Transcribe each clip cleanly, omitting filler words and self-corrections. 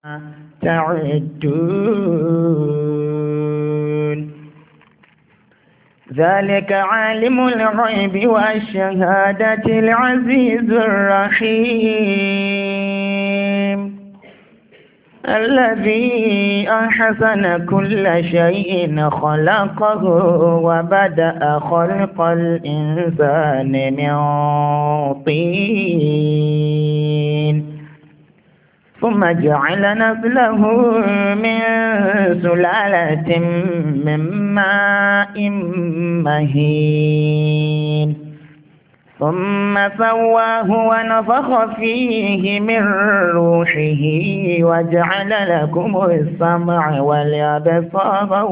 تعدون ذلك عالم الغيب والشهادة العزيز الرحيم الذي أحسن كل شيء خلقه وبدأ خلق الإنسان من طين ثم جعل نسله من سلالة من ماء مهين ثم سواه ونفخ فيه من روحه وجعل لكم السمع والأبصار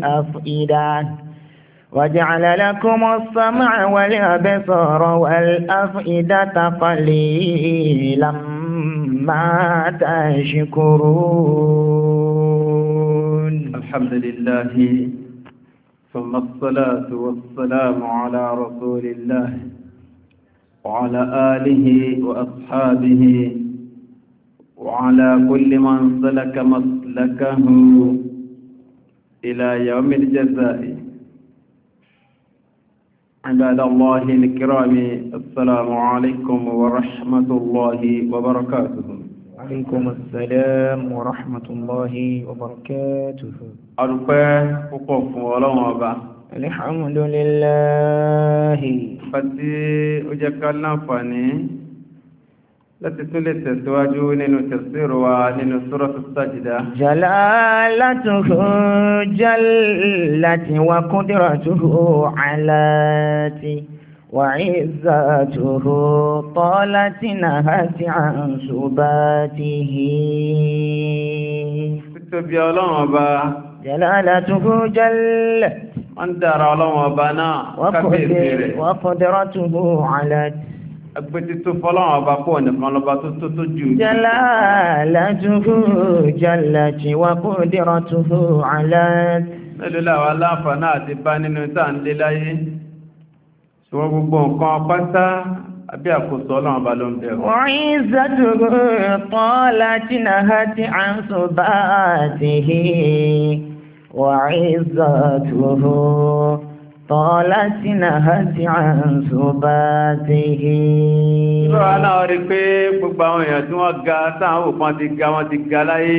والأفئدة قليلا ما تشكرون. الحمد لله ثم الصلاة والسلام على رسول الله وعلى آله وأصحابه وعلى كل من سلك مسلكه إلى يوم الجزاء. عباد الله الكرام، السلام عليكم ورحمة الله وبركاته. وعليكم السلام ورحمة الله وبركاته. أرقى وقف ولوما الحمد لله. Fati ó jẹ́ ká láǹfààní láti tún lè tẹ̀síwájú nínú tafsir wa nínú Suratu Sajda. Jalalatuhu jallati wa qudratuhu alati wa izzatuhu talati nahati an subatihi. Títóbi Ọlọ́run Ọba. Jalalatuhu jallati. Wọ́n dára Ọlọ́run Ọba náà kábíyèsí rẹ̀. Wa qudratuhu alati. Agbẹ́tí tó fọ́lọ́run Ọba pọ̀ nìkan lọ́ba tó jù. Jalalatuhu jallati wa qudratuhu alati. Mélòó làwọn aláǹfààní àti bá nínú tá à ń lé láyé. Ṣùgbọ́n gbogbo nǹkan pátá àbí àkóso Ọlọ́run Ọba ló ń bẹ̀rù. Wa izzatuhu talati nahati an subatihi. وعزته طالت نهت عن سباته. Ìrọ̀ náà rí pé gbogbo àwọn èèyàn tí wọ́n ga táwọn òpin wọ́n ti ga láyé.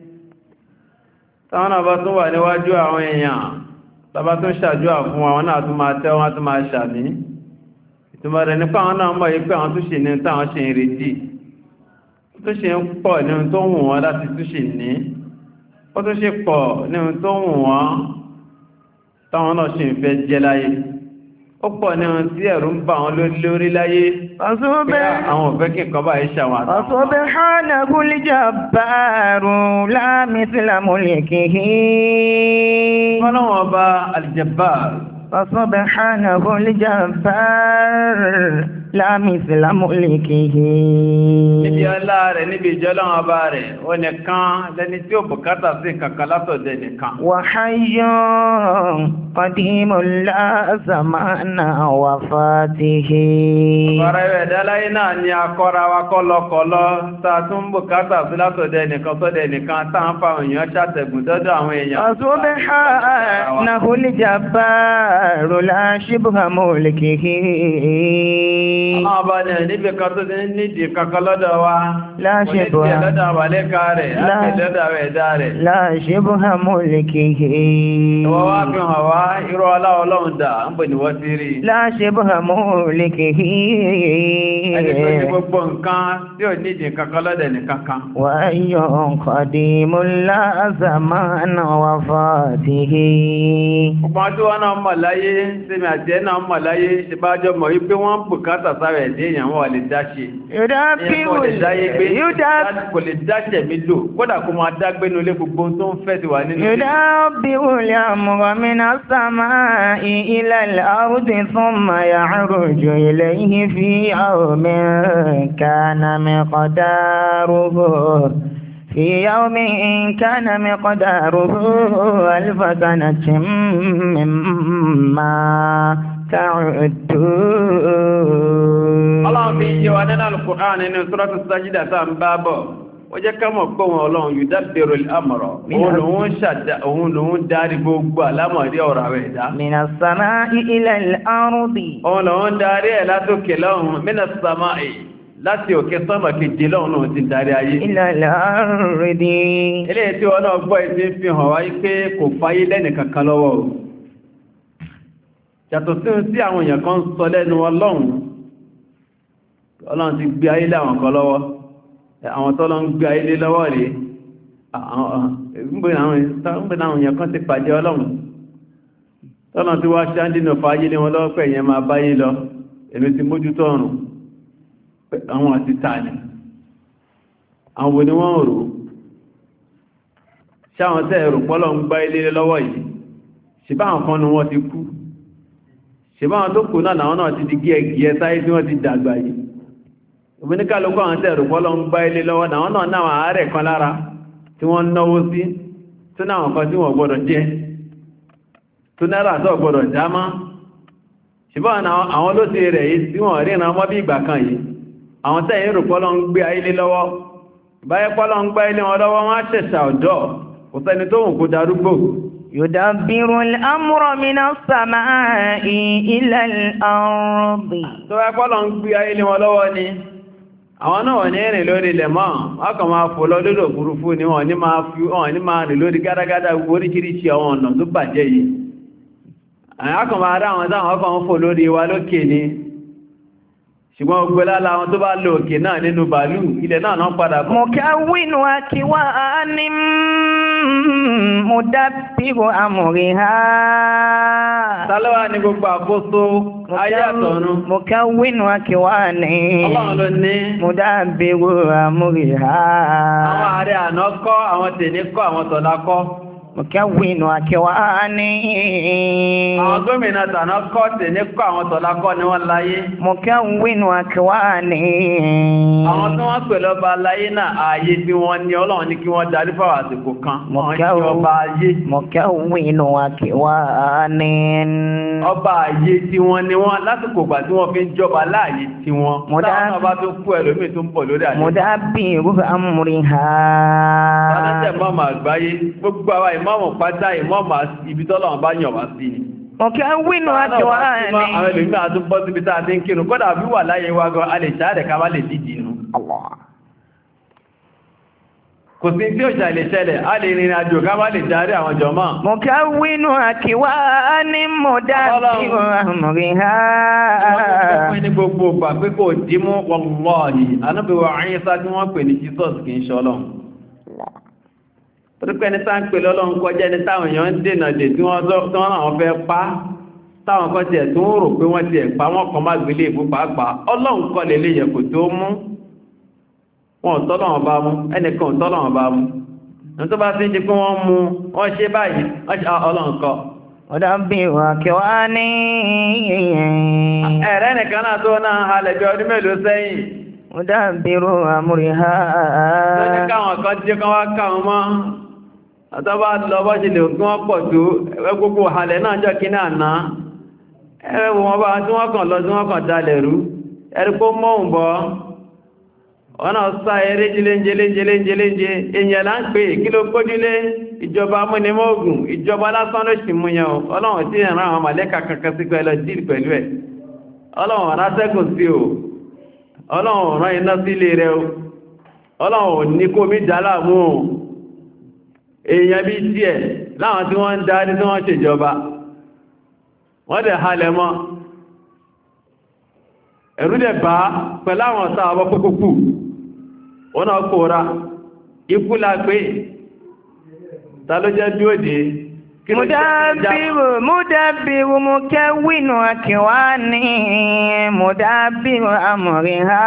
Táwọn náà bá tún wà níwájú àwọn èèyàn, tàbá tún ṣàdúrà fún àwọn náà tún máa tẹ́ wọ́n tún máa ṣàmì. Ìtumọ̀ rẹ̀ nípa àwọn náà mọ̀ yí pé àwọn tún ṣe ní táwọn ṣe ń retí. Tó ṣe ń pọ̀ ní ohun tó wù wọ́n láti tún ṣe ní. Ó tó ṣe pọ̀ ní ohun tó wù wọ́n táwọn náà ṣe ń fẹ́ jẹ láyé. Ó pọ̀ ní ohun tí ẹ̀rù ń bà wọ́n lórí láyé pé àwọn òfẹ́ kí nǹkan bá iṣẹ́ àwọn àtàwọn. Subhanahul jabbaru la mithla mulkihi. Ọlọ́run Ọba al-Jabbar. Subhanahul jabbar la mithla mulkihi. Níbi ọlá rẹ̀, níbi ìjọlọ́run Ọba rẹ̀, ó nìkan lẹni tí ó bùkátà sí kankan látọ̀dẹ̀ nìkan. Wa hayyun qadimun la zamana wafatihi. Ọ̀rọ̀ ẹ̀rẹ̀ dáláyé náà ni akọ́ra wa kọ́lọkọ́lọ́ tá tún bùkátà sí látọ̀dẹ̀ nìkan sọ́dẹ̀ nìkan tá ń fa èèyàn ṣàtẹ̀gùn dọ́dọ̀ àwọn èèyàn. Subhanahul jabbaru la shibha mulkihi. Àwọn ọba ní níbi kan tó ti nídìí kankan lọ́dọ̀ wa. Láṣẹ́bùhá. Onídìí lọ́dọ̀ àwàlẹ́ká rẹ̀, láti lọ́dọ̀ àwọn ẹ̀dá rẹ̀. Láṣẹ́bùhá mulkihi. Ìwọ́n wá fi hàn wá irọ́ Ọlọ́run dà, ń bò ní wọ́n ti rí. Láṣẹ́bùhá mulkihi. Ẹni tó ní gbogbo nǹkan tí ò nídìí kankan lọ́dọ̀ nìkankan. Wa hayyun qadimun la zamana wafatihi. Ọgbọ́n tí wọ́n náà mọ̀ láyé, sẹ́mi àti ẹ̀ náà mọ̀ láyé, ṣe bá jọ mọ̀ wípé wọ́n bùkátà sáré ẹ̀dẹ́ èèyàn wọ́n lè dáṣe. Kò lè dáṣẹ̀ mi lò, kódà kó máa dágbénú lé gbogbo tó ń fẹ́ ti wà nínú. Yudabbirul amra minas samaa'i ilal ardi thumma ya'ruju ilayhi fi yawmin kana miqdaruhu. في يوم كان مقداره 1000 سنة مما تعدون. الله في جواننا القرآن إن سورة السجدة تنبابه ó jẹ́ ká mọ̀ pé wọn ọlọ́run yudabbiru al-amra òun lòun darí gbogbo àlámọ̀rí ọ̀rọ̀ àwẹ̀ ẹ̀dá. Minas sama'i ila al-ardi. Òun lòun darí ẹ̀ látòkè lọ́hùn minas sama'i láti òkè sọ́mà kejì lọ́hùn náà ti darí ayé. Ila al-ardi. Eléyìí tí wọn náà gbọ́ ìdí fi hàn wáyé pé kò fáyé lẹ́nì kankan lọ́wọ́ o. Yàtọ̀ sí àwọn èèyàn kan sọ lẹ́nu Ọlọ́run ti gbé ayé láwọn kan lọ́wọ́. Àwọn tọ́lọ ń gbé ayé lé lọ́wọ́ rí gbẹ̀nà àwọn èèyàn kan ti pàdé Ọlọ́run tọ́lọ tí wá ṣáńdínà fàáyé lé wọn lọ́wọ́ pẹ̀ yẹn máa báyé lọ èmi ti mójútó ọ̀run àwọn àti tààlì àwọn òní wọ́n rò ṣáwọn tẹ́ ẹ̀rù pọ́lọ ń gbá ilé lọ́wọ́ yìí ṣìbáwọn kan ní wọ́n ti kú ṣìbáwọn tó kù náà náà ti di gíẹ̀gíẹ̀ sáyé tí wọ́n ti dàgbà yìí òbíníkàlùkù àwọn tẹ́rù pọ́lọ́ ń gbá ilé lọ́wọ́ náà náà àárẹ̀ kan lára tí wọ́n náwó sí tó náà kan tí wọ́n gbọ́dọ̀ jẹ́ tó náírà tó gbọ́dọ̀ já má ṣùgbọ́n àwọn ló ti rẹ̀ yìí tí wọ́n rí ìrànmọ́ bí ìgbà kan yìí àwọn tẹ́yìn rù pọ́lọ́ ń gbé ilé lọ́wọ́ ìbáyẹ́ pọ́lọ́ ń gbá ilé wọn lọ́wọ́ wọ́n á ṣẹ̀ṣà ọ̀dọ́ kò sẹ́ni tó hùn kó darúgbò Yudabbiru al-amra minas sama'i ila al-ardi. Tó wá pọ́lọ́ ń gbé ilé wọn lọ́wọ́ ni àwọn náà wọ́n ní rìn lórí ilẹ̀ mọ́ ọkàn máa fò lọ lórí òfurufú ni wọ́n ní máa rìn lórí gádágádá oríṣiríṣi àwọn ọ̀nà tó bàjẹ́ yìí ọkàn máa rá àwọn táwọn ọkàn ń fò lórí wa lókè ni ṣùgbọ́n gbogbo lára àwọn tó bá lò òkè náà nínú bàálù ilẹ̀ náà náà padà bọ̀. Mukawwinu akwanin mudabbiru amriha. Tálọ́wà ní gbogbo àkóso ayé àtọ̀run. Mukawwinu akwanin Ọlọ́run ló ní. Mudabbiru amriha. Àwọn ààrẹ àná kọ́, àwọn tèní kọ́, àwọn tọ̀lá kọ́. Mukawwinu akwanin. Àwọn gómìnà tàná kọ́ tèní kọ́, àwọn tọ̀lá kọ́ ni wọ́n láyé. Mukawwinu akwanin. Àwọn tí wọ́n pè lọ́ba láyé náà ààyè tí wọ́n ní Ọlọ́run ní kí wọ́n darí fáwọn àsìkò kan. Ọba ayé. Mukawwinu akwanin. Ọba ayé tí wọ́n ní wọ́n lásìkò gbà tí wọ́n fi ń jọba láàyè tí wọ́n. Táwọn ọba tó kú ẹlòmíì tó ń bọ̀ lórí àyè. Mudabbiru amriha. Tálẹ́tẹ̀ mọ́mọ́ àgbáyé gbogbo àwa ìmọ̀mù pátá ìmọ̀mù ibi tọ́lọ́run bá yàn wá sí ni. Mukawwinu akwanin. Àwọn ẹlòmíì àtúbọ̀ síbi tá a ti ń kírun kódà bí wà láyé wa gan a lè ṣáàdẹ̀ ká má lè díjì nù. Kò sí tí ó ṣàlẹ̀ ṣẹlẹ̀, a lè rìnrìn àjò ká má lè darí àwọn jọmọ́. Mukawwinu akwanin mudabbiru amriha. Wọ́n ní gbogbo ìgbà pé kò dímú wallahi, Ànábì wa Ìsá tí wọ́n pè ní Jesus kì í ṣọlọ́run. Torípé ní tá ń pè lọ́lọ́run kọjá ní táwọn èèyàn ń dènà dè tí wọ́n náà fẹ́ pa táwọn kan tiẹ̀ tó ń rò pé wọ́n tiẹ̀ pa wọ́n kan má gbélé ìbú pàápàá Ọlọ́run kọ́ lè léyẹ kò tó mú wọn tọ́lọ́run bá mú ẹnìkan tọ́lọ́run bá mú ní tó bá ti ń di pé wọ́n mú wọ́n ṣe báyìí Ọlọ́run kọ́. Mudabbiru akwanin. Ẹ̀rẹ́ nìkan náà tó náà halẹ̀ bí ọdún mélòó sẹ́yìn. Mudabbiru amriha. Lọ́ní káwọn kan jẹ́ kan wá káwọn mọ́ àtọ́bá lọ bọ́ ṣe lè kí wọ́n pọ̀ tó gbogbo àlẹ̀ náà jọ kí náà náà ẹwọ wọn bá tí wọ́n kàn lọ tí wọ́n kàn dalẹ̀ rú ẹ̀rí kó mọ́ùn bọ́ wọ́n náà sá eré jíléńjéléńjéléńjé èèyàn là ń pè kí ló kójúlé ìjọba amúnimóògùn ìjọba lásán ló sì mú yẹn o Ọlọ́run tí ìran àwọn màlẹ́kà kankan sí pẹ̀lú díìlì pẹ̀lú ẹ̀ Ọlọ́run ọ̀rá sẹ́kùn sí o Ọlọ́run rán iná sílé rẹ̀ o Ọlọ́run ní kó mi dálàmú o èèyàn bí díẹ̀ láwọn tí wọ́n ń darí tí wọ́n ṣèjọba wọ́n dẹ̀ halẹ̀ mọ́ ẹ̀rù dẹ̀ bá pẹ̀láwọn ọ̀tá ọbọ̀ pẹ́kùkù wọ́n náà kóra ikú lágbé ta ló jẹ́ bí ó dé Mudabbiru mukawwinu akwanin mudabbiru amriha.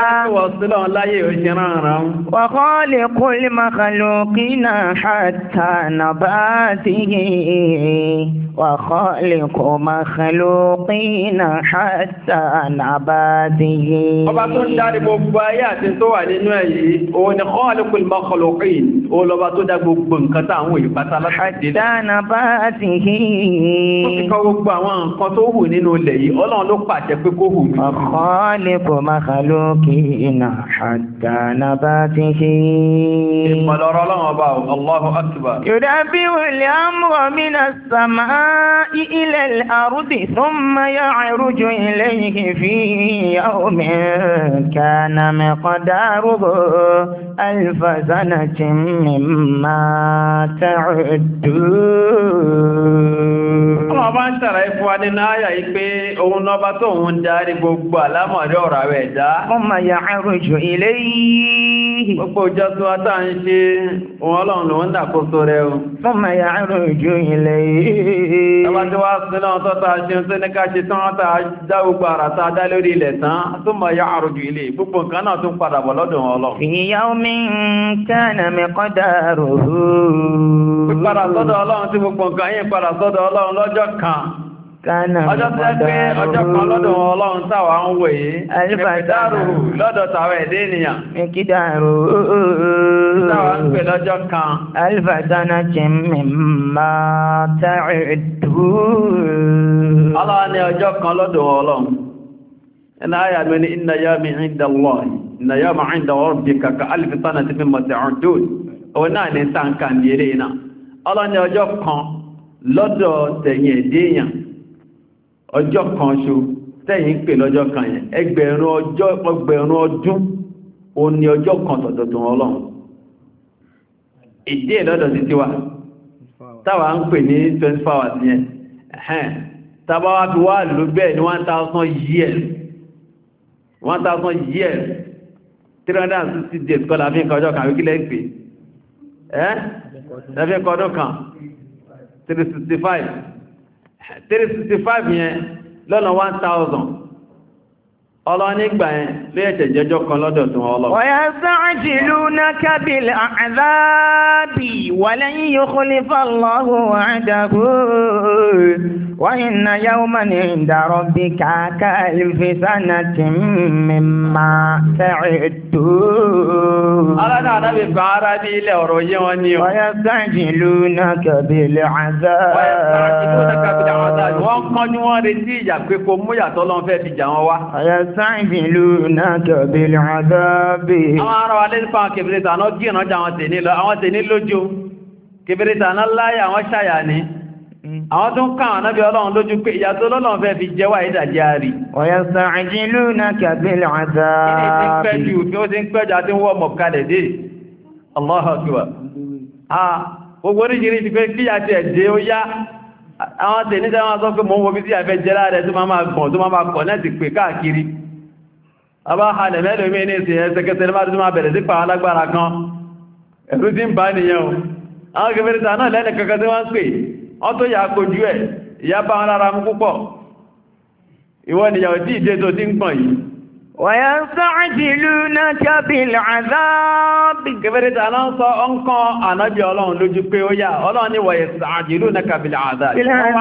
Wa khaliqul makhluqina hatta nabatihi وخالق مخلوقين حتى نباته. Ọba tó ń dárí gbogbo ayé àti tó wà nínú èyí, òun ni khaliqul makhluqin, òun lọba tó dá gbogbo nǹkan táwọn èyí pátá láti dé. Hatta nabatihi. Ó ti kọ́ gbogbo àwọn nǹkan tó hù nínú ilẹ̀ yìí, Ọlọ́run ló pàṣẹ pé kó hù mí. Khaliqu makhluqina hatta nabatihi. Ìmọ̀lọ́rọ̀ Ọlọ́run ọba Allahu Akbar. Yudabbiru al-amra mina as-sama'i ila al-ardi thumma ya'ruju ilayhi fi yawmin kana miqdaruhu alfa sanatin mimma ta'uddun. Ọlọ́run bá ń ṣàlàyé fún wa nínú àyà yìí pé òun lọ́ba tó ń darí gbogbo àlámọ̀rí ọ̀rọ̀ àwẹ̀ ẹ̀dá. Thumma ya'ruju ilayhi. Gbogbo ìjọ tó wá tá ń ṣe òun Ọlọ́run ló ń dàkóso rẹ̀ o. Thumma ya'ruju ilayhi. Ọba tí wá sí náà tó tá ṣe tó ní ká ṣe tán tá dá gbogbo àrà tá dá lórí ilẹ̀ tán thumma ya'ruju ilayhi. Gbogbo nǹkan náà tún padà bọ̀ lọ́dọ̀ Ọlọ́run. Fi yawmin kana miqdaruhu. Pípadà sọ́dọ̀ Ọlọ́run tí gbogbo nǹkan yìí padà sọ́dọ̀ Ọlọ́run lọ́jọ́ kan. Ọjọ́ tẹ́ pé ọjọ́ kan lọ́dọ̀ Ọlọ́run táwa ń wò yìí. Miqdaru lọ́dọ̀ tàwa ẹ̀dẹ́ ènìyàn. Miqdaru. Táwa ń pè lọ́jọ́ kan. Alfa sanatin mimma ta'uddun. Ọlọ́run ní ọjọ́ kan lọ́dọ̀ Ọlọ́run. Ẹnà ayà mi ní inna yawmi 'inda Allahi. Inna yawma 'inda rabbika ka alfi sanatin mimma ta'uddun. Òun náà ní sáǹkà ní eré náà. Ọlọ́run ní ọjọ́ kan lọ́dọ̀ tẹ̀yìn ẹ̀dẹ́ èèyàn. Ọjọ́ kan ṣo tẹ́yìn ń pè lọ́jọ́ kan yẹn ẹgbẹ̀rún ọdún ó ní ọjọ́ kan tọ̀tọ̀tọ̀ Ọlọ́run ìdí ìlọ́dọ̀ sí tiwa táwa ń pè ní 24 hours yẹn tàbá wá fi wá lò bẹ́ẹ̀ ní 1000 years 360 days kọ́ láfí nǹkan ọjọ́ kan wíkílẹ̀ ń pè láfí nǹkan ọdún kan 365 yẹn lọ́nà 1000 ọlọ́ni ìgbà yẹn ló yẹ̀ tẹ̀jẹjọ́ kan lọ́dọ̀ tún ọlọ́. Wa yasta'jilunaka bil a'dhabi wa lan yukhlifa Allahu wa'dahu wa inna yawman 'inda rabbika ka'alfi sanatin mimma ta'uddun. Alága àdábì bá ara bí ilẹ̀ ọ̀rọ̀ yé wọn ni o. Wa yasta'jilunaka bil 'adhab. Wọ́n kánjú wọ́n retí ìyà pé kò mú yàtọ̀ lọ́n fẹ́ fi jà wọn wá. يستعجلونك بالعذاب. Àwọn ará wa lè fà kìbìrìtà náà gíìnà jà àwọn tèní lójú. Kìbìrìtà náà láyé àwọn ṣàyà ní. Àwọn tó ń ká àwọn náàbí Ọlọ́run lójú pé ìyàtọ̀ Ọlọ́run fẹ́ fi jẹ́wà ìdàjẹ́ àrí. ويستعجلونك بالعذاب. Kí ni ti ń pẹ́jù bí ó ti ń pẹ́jù àti wọ́n mọ̀ kalẹ̀ dé? Allahu Akbar. Gbogbo oríṣiríṣi ti pé kí àti ẹ̀dẹ́ ó yá. Àwọn tèní tẹ́ wọ́n sọ pé mọ́ wo bí sí àfẹ́ jẹ́lá rẹ̀ tó máa gbọ̀n tó máa kọ̀ náà ti pè káàkiri. Àbá halẹ̀ mẹ́lòmí ní ìsìn ẹsẹ̀kẹsẹ̀ máa tó máa bẹ̀rẹ̀ sí pa alágbára kan. Ẹ̀rù tí ń bá nìyẹn o. Àwọn kẹfẹ́rẹ́ta náà lẹ́nì kankan tí wọ́n ń pè, wọ́n tó yà kojú ẹ̀, ìyá bá wọn lára mú púpọ̀. Ìwọ nìyàwó tí ìdé tó ti ń gbọ̀n yìí. ويستعجلونك بالعذاب. Kẹfẹ́rẹ́ta náà sọ ọ̀nkọ́ ànábì Ọlọ́run lójú pé ó yá, Ọlọ́run ní ويستعجلونك بالعذاب.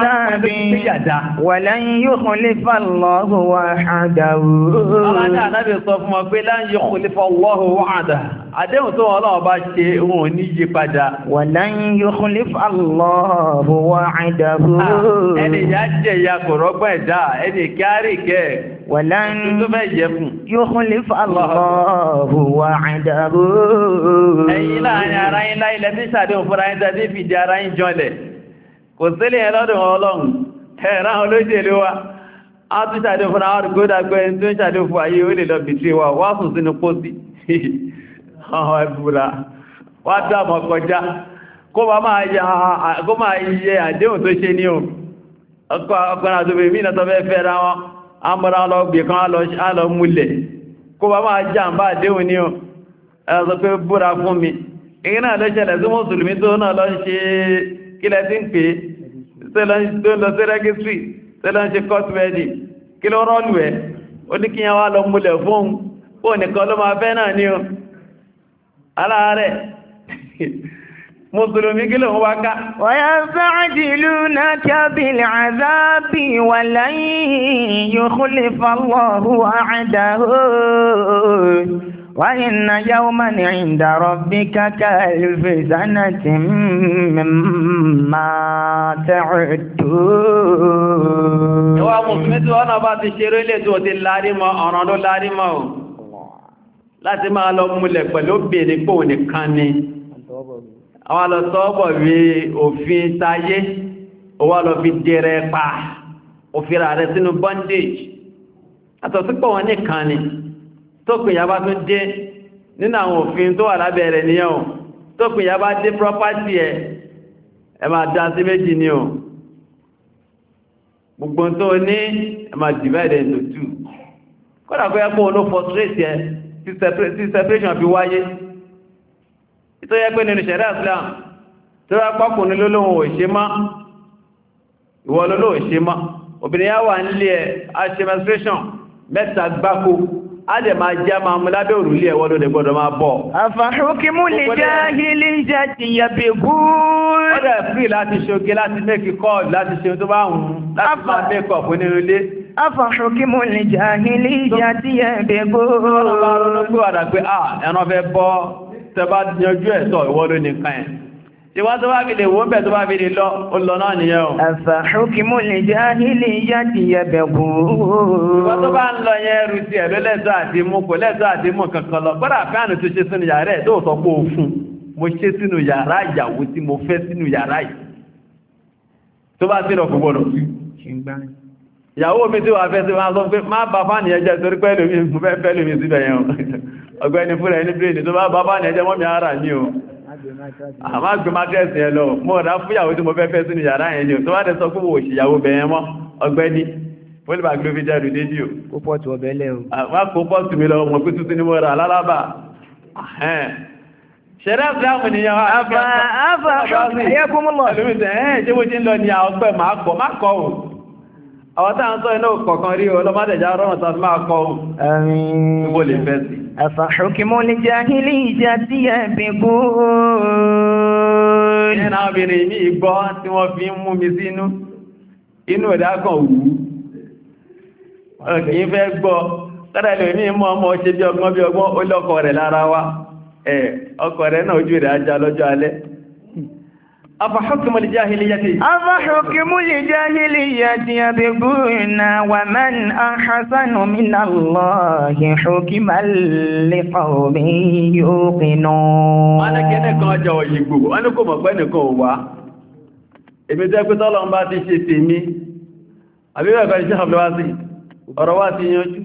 ولن يخلف الله وعده. Ọlọ́run ní ànábì sọ fún wọn pé لن يخلف الله وعده. Àdéhùn tó Ọlọ́run bá ṣe òun ní yí padà. ولن يخلف الله وعده. Ẹni ìyá jẹ ìyá kò rọ́gbọ́n ẹ̀dá, ẹni kíárì kẹ́ ولن يخلف الله وعده. Ẹ̀yin láàrin ara yín láìlẹ̀ tí ṣàdéhùn fúnra yín tẹ́ tí fìdí ara yín jọlẹ̀. Kò sílẹ̀ ẹ lọ́dún Ọlọ́run, ẹ̀rá olóṣèlú wa. A tún ṣàdéhùn fúnra wọn kó dàgbẹ́ tó ń ṣàdéhùn fún ayé ó lè lọ bìtì wa, wá sùn sínú pósí. Àwọn ẹbùra, wá dámọ̀ kọjá, kó máa yẹ àdéhùn tó ṣe ní o. Ọkùnrin àtòbìnrin mí àmọ́ra ọlọ́gbẹ̀ kan á lọ múlẹ̀ kó bá máa jàmbá àdéhùn ní ọ ẹ̀sọ pé búra fún mi èyí náà lọ́ṣẹ̀lẹ̀ sí mùsùlùmí tó náà lọ ń ṣe kílẹ̀ tí ń pè tó lọ sí rẹ́gísírì tó lọ ń ṣe kọ́tùmẹ́dì kí ló rọ́lù ẹ̀ ó ní kíyàn wá lọ múlẹ̀ fún ó nìkan ló máa fẹ́ náà ní ọ aláàrẹ̀ Mùsùlùmí kí ló ń wá ká? ويستعجلونك بالعذاب ولن يخلف الله وعده وإن يوما عند ربك كألف سنة مما تعدون. Ìwà Mùsùlùmí tí wọ́n náà bá ti ṣeré lè tó ti lárí mọ́ ọ̀ràn ló lárí mọ́ ò. Láti máa lọ múlẹ̀ pẹ̀lú obìnrin pò nìkan ni. Àwọn alọ́tọ́ọ̀bọ̀ rí òfin táyé, ó wá lọ fi dẹrẹ pa, òfin rẹ̀ sínú bondage. Àtọ̀sípọ̀ wọn nìkan ni. Tó pè yá bá tún dé nínú àwọn òfin tó wà lábẹ́rẹ̀ níyàn ò. Tó pè yá bá dé property ẹ máa dá sí méjì ni ò. Gbogbo tó ní ẹ máa divide into two. Kọ́dà kó yẹ kó ló frustrate tí separation fi wáyé. Tó yẹ pé nínú ṣẹ̀rẹ́ Islam tó rá pákùnrin lólóhun òṣè má ìwọ lólóhun òṣè má obìnrin yá wà nílé ẹ̀ a ṣe menstruation mẹ́ta gbáko a dẹ̀ máa jẹ́ máa mú lábẹ́ òrùlé ẹ̀wọ́ ló dẹ̀ gbọ́dọ̀ máa bọ̀. Afahukimu l-jahiliyyati yabghun. Ó dẹ̀ free láti ṣoge láti make call láti ṣe tó bá hùn láti máa make up nínú ilé. Afahukimu l-jahiliyyati yabghun. Ọlọ́run bá ronú pé wàdà pé ẹran fẹ́ bọ́ tẹba yanjú ẹ̀tọ́ ìwọ́lú nìkan ẹ̀. Tí wọ́n tó bá fi lè wọ́n bẹ̀ tó bá fi lè lọ, ó lọ náà nìyẹn o. Afahukimu l-jahiliyyati yabghun. Ìwọ́n tó bá ń lọ yẹn rú sí ẹ̀lú lẹ́tọ́ àti mú kò lẹ́tọ́ àti mú kankan lọ. Bọ́dà fẹ́ànù tó ṣe sínú yàrá ẹ̀ tó sọ pé ó fún. Mo ṣe sínú yàrá ìyàwó tí mo fẹ́ sínú yàrá yìí. Tó bá sí lọ kò gbọdọ̀ sí. Ìyàwó mi tí wà fẹ́ sí máa sọ pé má bá fáànì ẹjẹ́ torí pẹ́ lómi mo fẹ́ fẹ́ lómi síbẹ̀ yẹn o. Ọgbẹ́ni fúnra ẹni bíréèdì tó bá bá fáànì ẹjẹ́ mọ́ mi ara ní o. Àmá gbé mátrẹ́sì ẹ lọ mọ́ ọ̀dá fúyàwó tí mo fẹ́ fẹ́ sínú yàrá yẹn ni o tó bá dẹ̀ sọ pé mo ṣìyàwó bẹ̀yẹn mọ́ ọgbẹ́ni fólìbà gbé fi jẹ́rù dédí o. Kó pọ́ọ̀tù ọbẹ̀ lẹ́ o. Wá kó pọ́ọ̀tù mi lọ mọ̀ pé tuntun ni mo rà lálábà. Ṣẹ̀rẹ́ ìsìlámù nìyẹn wá. Àfà ẹ̀yẹ́kúnmọ́lọ̀. Ṣé mo ti ń lọ ní àwọn ọgbẹ́ máa kọ́ ò. Àwọn táà ń sọ iná kọ̀kan rí ọlọ́mọdẹ̀já rọrùn tàbí máa kọ́ ò. Ìwò lè fẹ́ sí. Afahukimu l-jahiliyyati yabghun. Nínú àwọn obìnrin ní ìgbọ́ tí wọ́n fi ń mú mi sínú, inú ẹ̀dá kan wù ú. Ọkì fẹ́ gbọ́, tọ́rọ ilẹ̀ ní mọ́ ọmọ ṣe bí ọgbọ́n ó lọ́kọ rẹ̀ lára wa. Ọkọ rẹ̀ náà ojú rẹ̀ ajá lọ́jọ́ alẹ́. Afahukimu l-jahiliyyati yabghun wa man ahsanu minallahi hukman liqawmin yuqinun. Wọ́n ní kíní kan jọ òyìnbó, wọ́n ní kò mọ̀ pé nìkan ò wá. Èmi jẹ́ pé tọ́lọ ń bá ti ṣe tèmi, àbíbẹ̀ẹ̀kọ́ iṣẹ́ ọ̀fẹ́ wá sí, ọ̀rọ̀ wá ti yanjú.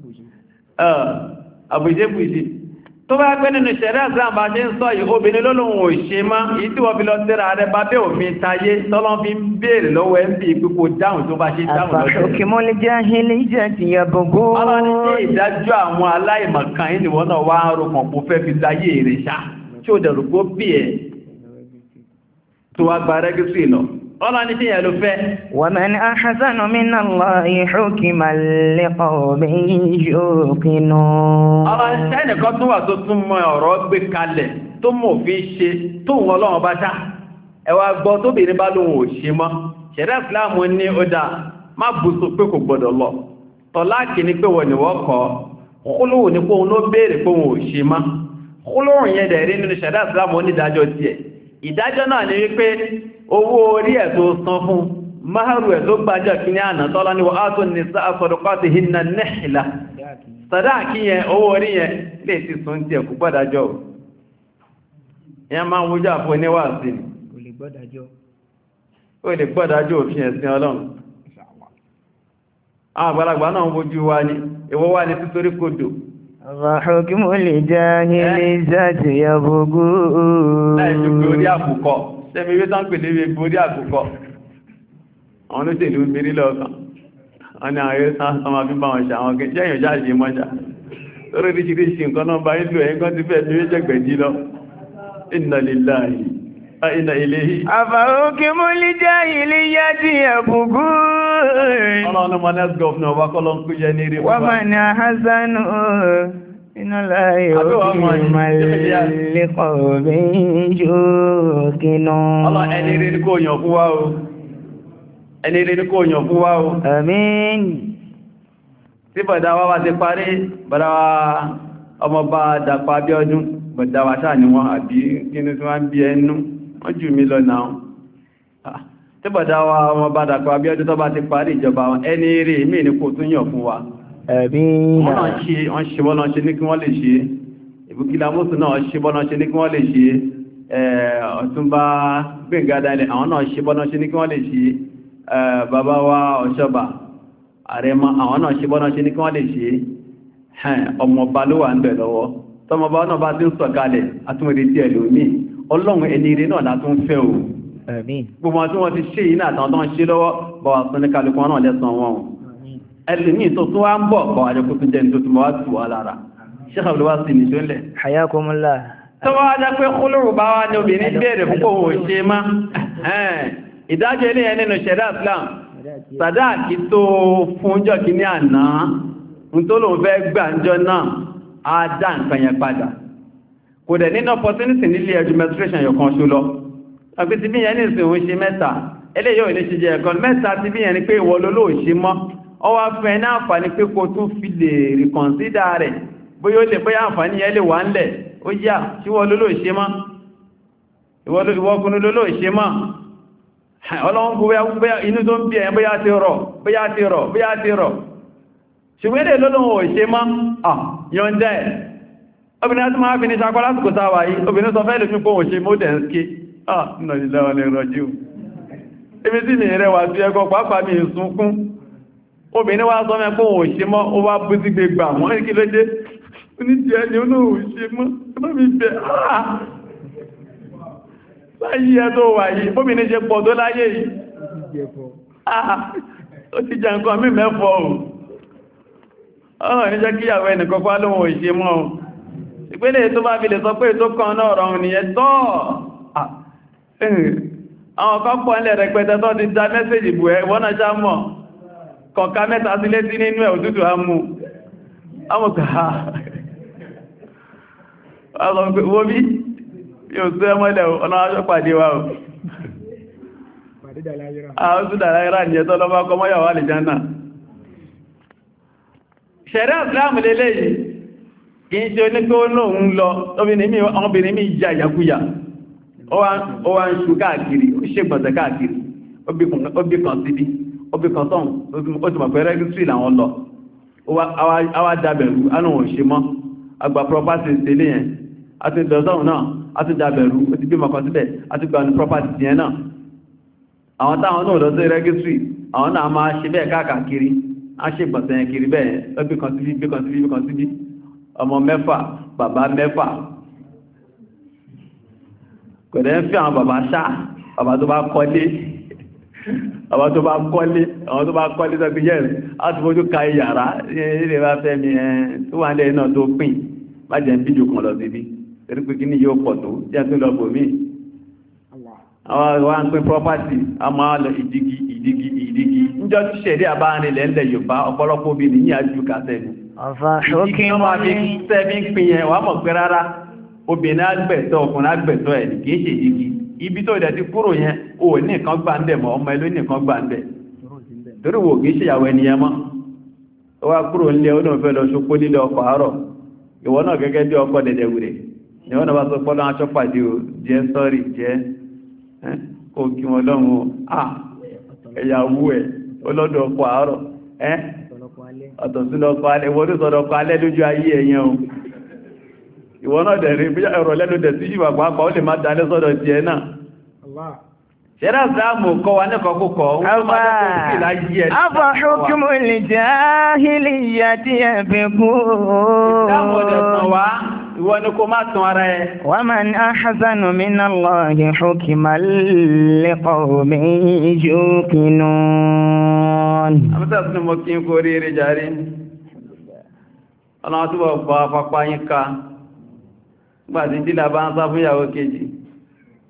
Àbùjẹ́bùjẹ́. Tó bá pẹ́ nínú ṣẹ̀rẹ́ àzàmbà ṣe ń sọ yìí, obìnrin lólóhun ò ṣe má, èyí tí wọ́n fi lọ tẹ́ra rẹ̀ bá bẹ́ òfin tayé, tọ́lọ́n fi ń béèrè lọ́wọ́ ẹ̀ ń bí pípò dáhùn tó bá ṣe dáhùn lọ́jọ́. Afahukimu l-jahiliyyati yabghun. Ọlọ́run ní ṣe ìdájọ́ àwọn aláìmọ̀kan yìí nìwọ́n náà wá ń rọkàn kó fẹ́ fi láyé èrè ṣá, tí ó dẹ̀rù gbó bí ẹ̀ tó wá gba rẹ́gísírì lọ. Ọlọ́run ní tíyẹ̀ ló fẹ́. Wa man ahsanu minallahi hukman liqawmin yuqinun. Ọlọ́run ṣẹ́nìkan tún wà tó tún mọ ọ̀rọ̀ gbé kalẹ̀ tó mọ̀ fi ṣe tó wọn Ọlọ́run bá ṣá. Ẹ wá gbọ́ tóbìnrin bá lóhun ò ṣe mọ́. Ṣẹ̀rẹ́ Ìsìlámù ní ó dáa, má bùsùn pé kò gbọdọ̀ lọ. Tọ́láàkì ní pé wọ́n ni wọ́n kọ́. Kúlùú ní pé òun ló béèrè pé òun ò ṣe mọ́. Kúlùú yẹn dẹ̀ rí nínú Ṣẹ̀rẹ́ Ìsìlámù onídàájọ́ tiẹ̀. Ìdájọ́ náà ni wípé owó orí ẹ̀ tó san fún máàrù ẹ̀ tó gbájọ́ kí ní ànà tọ́lá ní wà tó ní sáàsọ̀dọ̀kọ́tì hinna nihla sàdáàkí yẹn owó orí yẹn lè ti sún tí ẹ̀kù gbọ́dájọ́ ìyẹn máa ń wójú àfún níwà sí ni ó lè gbọ́dájọ́ òfin ẹ̀sìn Ọlọ́run àwọn àgbàlagbà náà ń wojú wa ní ìwọ wà ní títorí kodò Afahukimu l-jahiliyyati yabghun. Láì ju pé orí àkùkọ, ṣẹ́mi wé tán pèlé wé orí àkùkọ. Àwọn olóṣèlú mérí lọ́ọ̀kan. Wọ́n ni àwọn eré sáà sọmọ fi bá wọn ṣe àwọn kẹjẹ́ èèyàn jáde mọ́ṣà. Lórí oríṣiríṣi nǹkan náà bá nílò ẹ̀yìn kan ti fẹ́ ní méjègbèjì lọ. Inna lillahi wa inna ilayhi. Afahukimu l-jahiliyyati yabghun. Ọlọ́run mọ́ next governor wa kọ́lọ́ ń kú jẹ ní rí Wa man ahsanu minallahi hukman liqawmin yuqinun. يوقنون Allah ẹni rí ní kó yàn fún wa o. Ẹni rí ní kó yàn fún wa o. Àmín. Tí bọ̀dá wa wá ti parí, bọ̀dá wa ọmọba Dàpọ̀ Abíọ́dún, bọ̀dá wa ṣáà ni wọ́n àbí kínú tí wọ́n ń bí ẹnu, wọ́n jù mí lọ náà. Tí bọ̀dá wa ọmọba Dàpọ̀ Abíọ́dún tó bá ti parí ìjọba wọn, ẹni rí mí ní kò tún yàn fún wa. Àmín. Wọ́n ṣe bọ́nà ṣe ní kí wọ́n lè ṣe. Ìbùkílà Mùsùn náà ṣe bọ́nà ṣe ní kí wọ́n lè ṣe. Ọ̀túnba Gbẹ̀ngàdálẹ̀ àwọn náà ṣe bọ́nà ṣe ní kí wọ́n lè ṣe. Bàbá wa Ọ̀ṣọ́bà Àrẹ̀mọ àwọn náà ṣe bọ́nà ṣe ní kí wọ́n lè ṣe. Ọmọọba ló wà ń bẹ̀ lọ́wọ́. Tọmọba náà bá ti ń sọ̀kalẹ̀ àtúnwèrè tí ẹlòmíì. Ọlọ́run ẹni ire náà látún fẹ́ o. Àmín. Gbogbo tí wọ́n ti ṣe yìí náà àtàwọn tó ń ṣe lọ́wọ́ bá wà sọ ní kálukú náà lẹ́sàn wọn. Ẹlòmíì tó tún wá ń bọ̀ bọ̀ àjọkú tó jẹ́ ní tó tún wá tù wá lára. Sheikh Abdulwasi sí ní ṣónlẹ̀. Hayakumullah. Tó wá wá jẹ́ pé kúlùrù bá wá ní obìnrin bèèrè púpọ̀ ò ṣe má. Ìdájọ́ ilé ẹ̀ nínú ṣẹ̀dá Islam. Sàdáàkì tó fún jọ kí ní àná, ń tó lòun fẹ́ gbàǹjọ náà, á dá nǹkan yẹn padà. Kò dẹ̀ nínú opportunity nílé administration yọ̀kan ṣó lọ. Àgbé ti bí yẹn ní ìsìn òun ṣe mẹ́ta, eléyìí ò ní ṣe jẹ́ ẹ̀kan mẹ́ta ti bí yẹn ni pé ìwọ lólóò ṣe mọ́. Ọ wá fẹ́ ní àǹfààní pé kò tún fi lè reconsider rẹ̀. Bóyá ó lè bóyá àǹfààní yẹn lè wà ńlẹ̀, ó yá tí wọ́n lólóò ṣe mọ́. Ìwọ́kùnrin lólóò ṣe mọ́. Ọlọ́run kò bóyá inú tó ń bí ẹ̀ bóyá ti rọ̀. Ṣùgbọ́n èdè lólóò ṣe mọ́, yọ̀ǹdẹ́. Obìnrin láti máa fi ní ṣakọ́ lásìkò táwà yìí, obìnrin sọ fẹ́ lè fi kó òṣè mọ́dẹ̀ǹskí. Nínú ilẹ̀ wọn lè rọ̀jú. Ibi tí mi rẹ̀ wà sí ẹgbọ́ pàápàá mi ìsunkún. Obìnrin wá sọ mẹ́ kó òṣè mọ́, ó wá bú sí gbégbà wọ́n kí ló dé. Oníjẹ́ ẹni ó náà òṣè mọ́, ẹbá mi bẹ̀ láyé ẹ tó wà yìí, obìnrin ṣe pọ̀ tó láyé yìí. Ó ti jẹ nǹkan mí mẹ́fọ́ ò. Ọ̀rọ̀ ní jẹ́ kíyàwó ẹnìkan pá lóhun òṣè mọ́. Ìpínlẹ̀ tó bá fi lè sọ pé tó kan náà rọrùn nìyẹn tọ́. Àwọn kan pọ̀ nílẹ̀ rẹpẹtẹ tó ti dá mẹ́sẹ̀jì bù ẹ wọ́n náà ṣámọ̀ kọ̀ọ̀ká mẹ́ta sí létí nínú ẹ̀ òtútù àmú àmọ̀ká wọ́n bí yóò tó ẹmọ́lẹ̀ ọ̀nà aṣọ́ pàdé wa àwọn tó dàláyírà ní ẹ̀tọ́ lọ́bá kọmọ́yàwó àlìjánà ṣẹ̀rẹ́ àtìláàmù lélẹ́yìí kì í ṣe oníkó lóòun lọ ọmọbìnrin mi ìjà ìyàkúyà ó wá ń ṣù káàkiri ó ṣe gbọ̀nsẹ̀ káàkiri ó bí kan síbí ó bí kan sọ́hùn ó ti mọ̀ pé rẹ́gísírì làwọn lọ ó wá dábẹ̀rú ánùwọ̀n ṣe mọ́ àgbà property sílé yẹn a ti dọ̀sọ́hùn náà a ti dábẹ̀rú ó ti bí mọ̀kan síbẹ̀ a ti gbà ní property yẹn náà àwọn táwọn náà lọ sí rẹ́gísírì àwọn náà máa ṣe bẹ́ẹ̀ káàkiri a ṣe gbọ̀nsẹ̀ yẹn kiri bẹ́ẹ̀ ó bí kan síbí bí kan síbí bí kan síbí ọmọ mẹ́fà bàbá mẹ́fà kọ̀dẹ̀ ń fi àwọn bàbá ṣáà bàbá tó bá kọ́lé àwọn tó bá kọ́lé tó fi yẹ́ á ti fojú ka yàrá ilé bá fẹ́ mi tó wà nílẹ̀ náà tó pín má jẹ́ ń bíjò kan lọ síbí torí pé kí ní yóò pọ̀ tó jẹ́ tó lọ bò mí àwọn wá ń pín property a máa lọ ìdígi níjọ́ tí ṣẹ̀dí àbárin lẹ́lẹ̀ Yorùbá ọ̀pọ̀lọpọ̀ obìnrin yìí àjú kàtẹ́ ni ìdígi náà máa fi sẹ́bí ń pín yẹn wà mọ̀ pé rárá obìnrin agbẹ̀tọ́ ọkùnrin agbẹ̀tọ́ ẹ̀ kìí ṣe ìdígi ibi tó ìdẹ̀ ti kúrò yẹn o ní nǹkan gbà ń bẹ̀ mọ́ ọmọ ẹlú nìkan gbà ń bẹ̀ torí wò kìí ṣe ìyàwó ẹniyẹn mọ́ ó wá kúrò nílé ó náà fẹ́ lọ ṣokó nílé ọkọ̀ àárọ̀ ìwọ náà gẹ́gẹ́ bí ọkọ̀ dẹ̀dẹ̀ wùrè ìwọ náà bá sọ pọ́lọ́ aṣọ pàdé o jẹ́ sọ́rì jẹ́ kó kí wọn lọ́run ẹ̀yàwó ẹ̀ olọ́dọ̀ ọkọ̀ àárọ̀ ọ̀tọ̀sílọ́kọ̀ alẹ́ ìwọ tó sọ̀rọ̀ ọkọ̀ alẹ́ lójú ayé ẹ̀yẹn o ìwọ náà dẹ̀rí bí ẹ̀rọ lẹ́nu dẹ̀ sí ìwà pàápàá ó lè máa dalẹ́ sọ́dọ̀ ti ẹ̀ náà ṣẹ́rà ìsìlámù kọ́ wa nẹ́kọ̀ọ́ kúkọ̀ afa hukumu al-jahiliyyati yabghun ìwọ ni kó máa tún ara ẹ wa man ahsanu minallahi hukman liqawmin yuqinun àmútàsí mọ́ kí n kó rí rí jàrí ọ̀nà àtúbọ̀ bá pápá yín ká gbàtí dílà bá ń sá fún ìyàwó kejì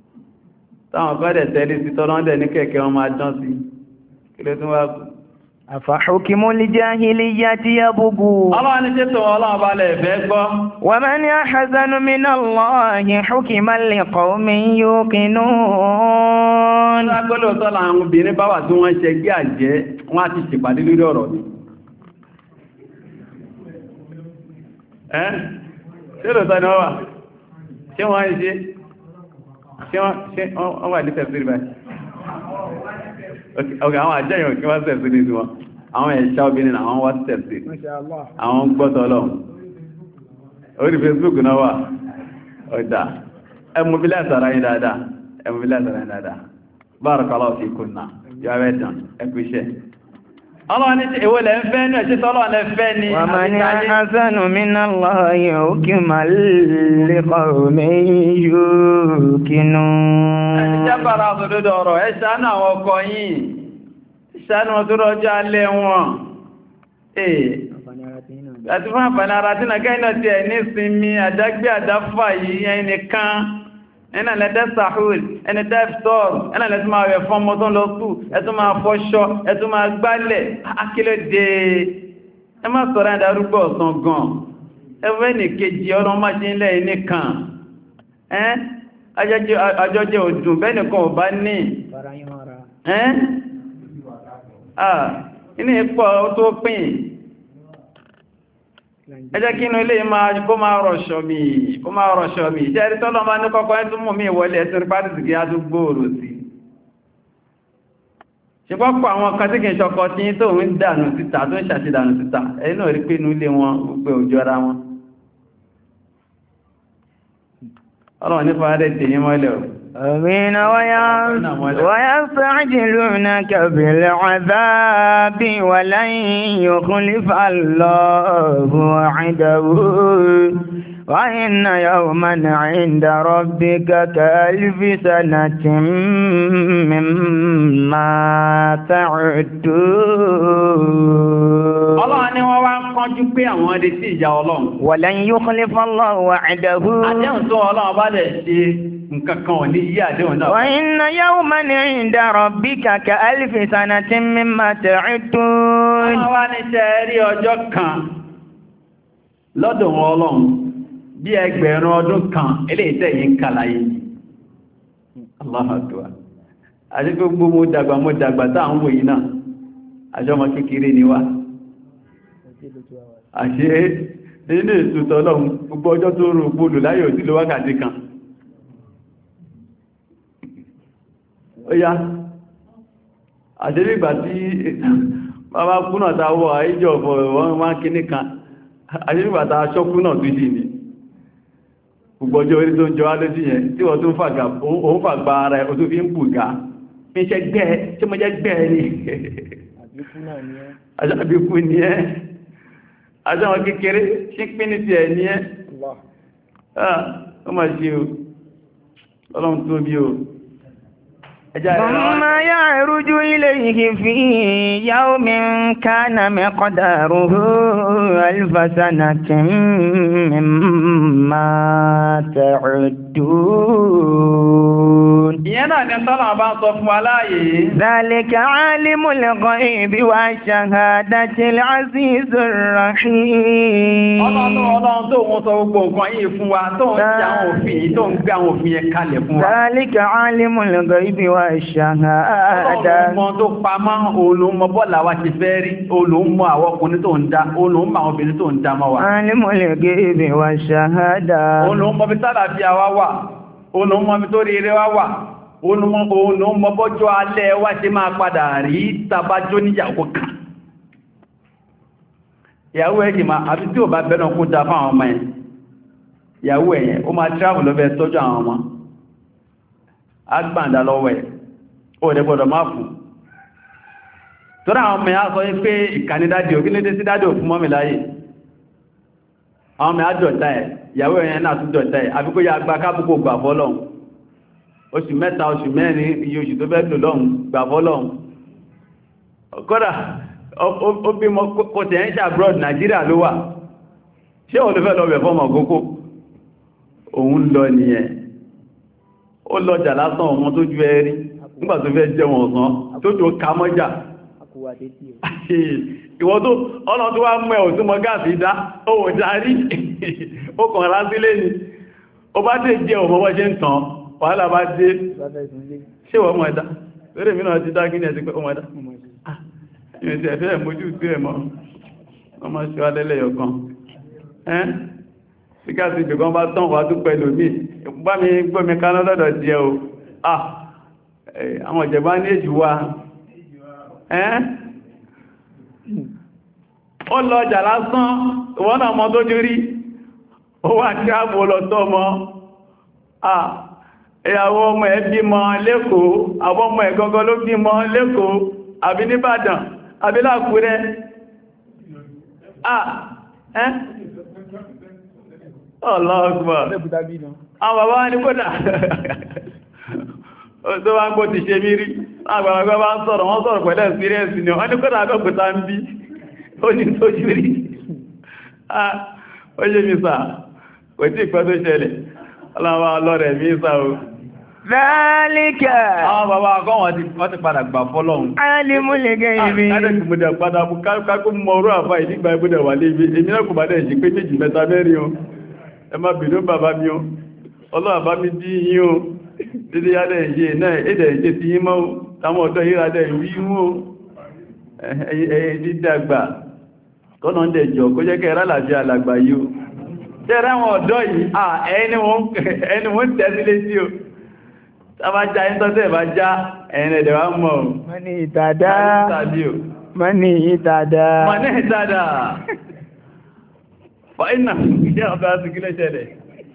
táwọn kọ́dẹ̀ tẹ́lẹ̀ sí tọ́lọ́dẹ̀ ní kẹ̀kẹ́ wọn máa dán sí kí ló tún wá kú أفحكم الجاهلية يبغون ومن أحسن من الله حكما لقوم يوقنون. Ṣé wọ́n ń ṣe wọ́n wà ní tẹ̀sírí báyìí? Ok, àwọn àjẹ́yàn kí wọ́n tẹ̀sírí sí wọn. Àwọn ẹ̀ṣà obìnrin àwọn wá tẹ̀sírí. Àwọn gbọ́tọ̀ Ọlọ́run. Orí Facebook náà wà. Ọ̀dá. Ẹmùbílẹ̀ sàrá yìí dáadáa. Barakallahu fikunna. Yọ́ abẹ́ tán, ẹkù iṣẹ́. Ọlọ́run ní ìwé lẹ́ ń fẹ́ ní ẹ̀ṣẹ́ tọ́lọ́ lẹ́ fẹ́ ní ومن أحسن من الله حكما لقوم يوقنون. Ẹ̀ṣẹ́ bára àtòdódó ọ̀rọ̀, ẹ̀ṣánú àwọn ọkọ yìí, ìṣánú ọdún rọjọ́ alẹ́ wọn. Àti fún àǹfààní ara tí nàkẹ́ iná ti ẹ̀ ní sinmi àdágbé àdáfà yìí ẹni kan. Ẹnà lẹ́dẹ́ sàhúl, ẹni dẹ́fṣọ́rù, ẹnà lẹ́tí máa rẹ̀ fún ọmọ tó lọ sú, ẹtú máa fọ́ṣọ́, ẹtú máa gbálẹ̀, akílódé. Ẹ má sọ̀rọ̀ ẹ̀dàrúgbọ̀ ọ̀sán gan. Ẹwẹ́ ní kejì ọ̀rọ̀ má ṣe ń lẹ́ nìkan. Àjọjẹ òdùn bẹ́nìkan ò bá ní. Inú ipò tó pín. Ẹ jẹ́ kí inú ilé kó máa rọ̀ṣọ́ mi. Jẹ́ ẹ̀rí tọ́lọ máa ní kọ́kọ́ ẹ́ tún mú mi ìwọlé ẹ̀tún rí pàtàkì kí á tún gbòòrò sí. Ṣe pọ́pọ̀ àwọn kan tí kì í ṣọkọ tí tó ń dànù síta tó ń ṣàṣìdànù síta, ẹ̀yìn náà rí pé inú ilé wọn gbogbo òjò ara wọn. Ọlọ́run ní fàádẹ́ tèyí mọ́lẹ̀ ọ̀. أمين ويستعجلونك بالعذاب ولن يخلف الله وعده وإن يوما عند ربك كألف سنة مما تعدون. Ọlọ́run ni wọ́n wá ń kánjú pé àwọn ọdẹ sí ìjà Ọlọ́run. ولن يخلف الله وعده. Àdéhùn tó Ọlọ́run bá lẹ̀ ṣe nǹkan kan ò ní yí àdéhùn náà. وإن يوما عند ربك كألف سنة مما تعدون. Wọ́n wá ní ṣe rí ọjọ́ kan lọ́dọ̀ wọn Ọlọ́run bí ẹgbẹ̀rún ọdún kan eléyìí tẹ̀yìn ń kàlàyé. Allahu Akbar. Àti gbogbo mo dàgbà táwọn wò yìí náà. Àjọmọ kékeré ni wá. Àṣé nínú ìtútọ́ Ọlọ́run gbogbo ọjọ́ tó rò gbòlù láyé òsì ló wákàtí kan. Ó yá, àṣírígbà tí bàbá kú náà ta wọ́ àíjọ ọ̀fọ̀ wọ́n máa kí ní kan, àṣírígbà ta aṣọ́kú náà tó jì ní. Gbogbo ọjọ́ orí tó ń jọ alójú yẹn tí wọ́n tó ń fàgbà ara ẹ̀ tó fi ń bù ga. Fi ń ṣe gbẹ́ tí mo jẹ́ gbẹ́ ni. Àbíkú ni ẹ́. Àjọ́ kékeré ṣí pín ní ti ẹ̀ ní ẹ́. Ó máa ṣe o. Ọlọ́run tó bí o. ثم يعرج إليه في يوم كان مقداره 1000 سنة مما تعدون. ذلك عالم الغيب والشهادة العزيز الرحيم. ذلك عالم الغيب والشهادة. Ọlọ́run tó pamọ́ olùmọ̀ bọ́lá wa ti fẹ́ rí, olùmọ̀ àwọn ọkùnrin tó ń dá, olùmọ̀ àwọn obìnrin tó ń dá mọ́ wa. Alimul ghaibi wash-shahada. Olùmọ̀ bí sálàfíà wa wà, olùmọ̀ bí tó rí eré wa wà, olùmọ̀ bọ́jọ́ alẹ́ wa ṣe máa padà rí tàbájọ́ níyàwó kan. Ìyàwó ẹ̀jì máa, àbí tí ò bá bẹ́nà kó dá fáwọn ọmọ ẹ̀. Ìyàwó ẹ̀yẹn, ó máa travel lọ fẹ́ tọ́jú àwọn ọmọ. Agbàndà lọ́wọ́ ẹ̀, ó rẹ̀ gbọ́dọ̀ máa fún. Tọ́rọ àwọn ọmọ ya sọ pé ìkàní dádì òkú lédé sí dádì òfún mọ́mí láyé. Àwọn ọmọ ya dọ̀tá ẹ̀, ìyàwó ẹ̀yẹn náà tún dọ̀tá ẹ̀, àbíkó ya gba kábùkù gbà fọ́lọ́hun. Oṣù mẹ́ta, oṣù mẹ́rin, iye oṣù tó fẹ́ lò lọ́hun gbà fọ́lọ́hun. Kódà, ó bí mọ́ kò tẹ̀ ń ṣe abroad Nàìjíríà ló wà. Ṣé òun ló fẹ́ lọ bẹ̀ fọ́mọ̀ gógó? Òun lọ nìyẹn. Ó lọ́jà lásán ọmọ tó ju ẹrí nígbà tó fẹ́ jẹun ọ̀sán tó tó ká mọ́jà ìwọ tó ọ̀nà tó wá mú ẹ̀ òtún mọ́ gáàsì dá owó darí ó kàn rá sílé ni ó bá dé jẹ́ òmọ́wọ́ ṣe ń tàn wàhálà bá dé ṣé wọ́n mọ̀ ẹ̀dá lórí mi náà ti dá gíní ẹ̀sìn pé ọmọ ẹ̀dá ìrìn tí ẹ̀fẹ́ mójú sí ẹ̀mọ́ ọmọ ṣe wá lẹ́lẹ́yọ̀ kan ẹ́n tí gáàsì ìgbẹ̀kan bá tán wà tó pẹ̀lú mi bá mi gbọ́mi kaná lọ́dọ̀ jẹ́ o àwọn ìjẹ̀bá ní èjì wa ó lọ ọjà lásán ìwọ́n náà mọ́ tó jú rí ó wà tí a bò lọ tọ́ mọ́ ìyàwó ọmọ ẹ̀ bímọ lẹ́kọ̀ọ́ àwọn ọmọ ẹ̀ gọ́gọ́ ló bímọ lẹ́kọ̀ọ́ àbí nìbàdàn àbí lákùrẹ́ ọlọ́ọ̀gbọ̀ àwọn bàbá ní kódà tó wá ń gbó ti ṣe mírí àgbàlagbà bá ń sọ̀rọ̀ wọ́n sọ̀rọ̀ pẹ̀lẹ̀ experience ni wọ́n ní kódà àbẹ́kùta ń bí ó ní tó ṣírí ó yé mi sà kò tí ìpẹ́ tó ṣẹlẹ̀ ọlọ́wọ́ ọlọ́rẹ̀ mi sà o Zálíkà. Àwọn bàbá akọ́ wọ́n ti padà gbà fọ́lọ́hun. Alimul gaibi. Káàdẹ̀kì mú dẹ̀ padà mú kákó mọ́ orú àfá ìdígbà ìgbódẹ̀ wà lébi. Èmi náà kò bá dẹ̀ ṣe pé méjì mẹ́ta mẹ́rin o. Ẹ má bèèrè bàbá mi o. Ọlọ́run bá mi bí yín o. Dídí yádẹ̀ ìṣe náà èdè ìṣe ti yín mọ́. Táwọn ọ̀dọ́ yíra dẹ̀ rí mú o. Ẹyẹ dídàgbà. Kọ́nà ń dẹ̀ jọ kó jẹ́ kẹ́ rálàjẹ́ alàgbà yìí o. Tẹ́rẹ́ àwọn ọ̀dọ́ yìí, ẹni wọ́n tẹ́sílé sí o. Tàbá já ń tọ́tẹ̀ bá já ẹ̀yìn ẹ̀dẹ̀ wá mọ̀ ọ̀. Mọ́ní ìtàdá. Mọ́ní ìtàdá. Mọ́ní ìtàdá. Fọ́ iná ìjẹ́ ọ̀bá sí kílẹ̀ ṣẹlẹ̀.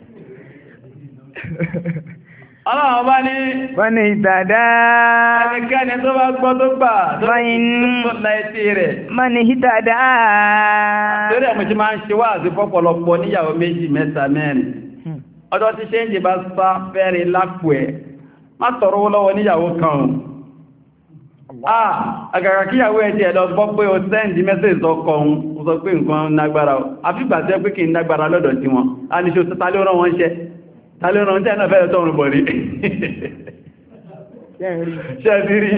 Ọlọ́run bá ní mọ́ní ìtàdá. Ẹnikẹ́ni tó bá gbọ́ tó gbà tó láìsí rẹ̀. Mọ́ní ìtàdá. Torí ẹ̀mù tí máa ń ṣe wá àti fọ́pọ̀lọpọ̀ níyàwó méjì mẹ́ta mẹ́rin. Ọjọ́ tí ṣe ń jẹ bá sá fẹ́rin lápò ẹ̀. Má tọrọ lọ́wọ́ níyàwó kan àgàgà kíyàwó ẹ̀ tí ẹ̀ lọ gbọ́ pé o sẹ́ndì mẹ́sẹ̀sì ọkọ ohun o sọ pé nǹkan nágbára àfígbà tẹ́ pé kí n nágbára lọ́dọ̀ tí wọn a ní ṣe tàlé ọ̀rọ̀ wọn ṣẹ́ tàlé ọ̀rọ̀ tẹ́ náà fẹ́rẹ̀ tọrùn bọ̀ rí ṣẹ́sírí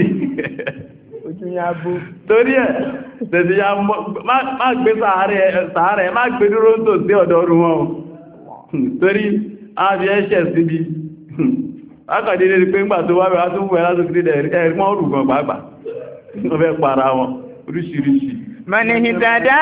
torí ẹ̀ tẹ̀sí ya má gbé sàárẹ̀ má gbé dúró tó sí ọ̀dọ̀ ọrùn wọn torí a fi ẹ́ṣẹ̀ síbi akàdédé rí pé ńgbà tó wá rẹ̀ látún wẹ̀ látún kìí ẹ̀rìmọ́ òrùgbọ̀n pàápàá wọ́n fẹ́ para wọn oríṣiríṣi. Mani ìtàdá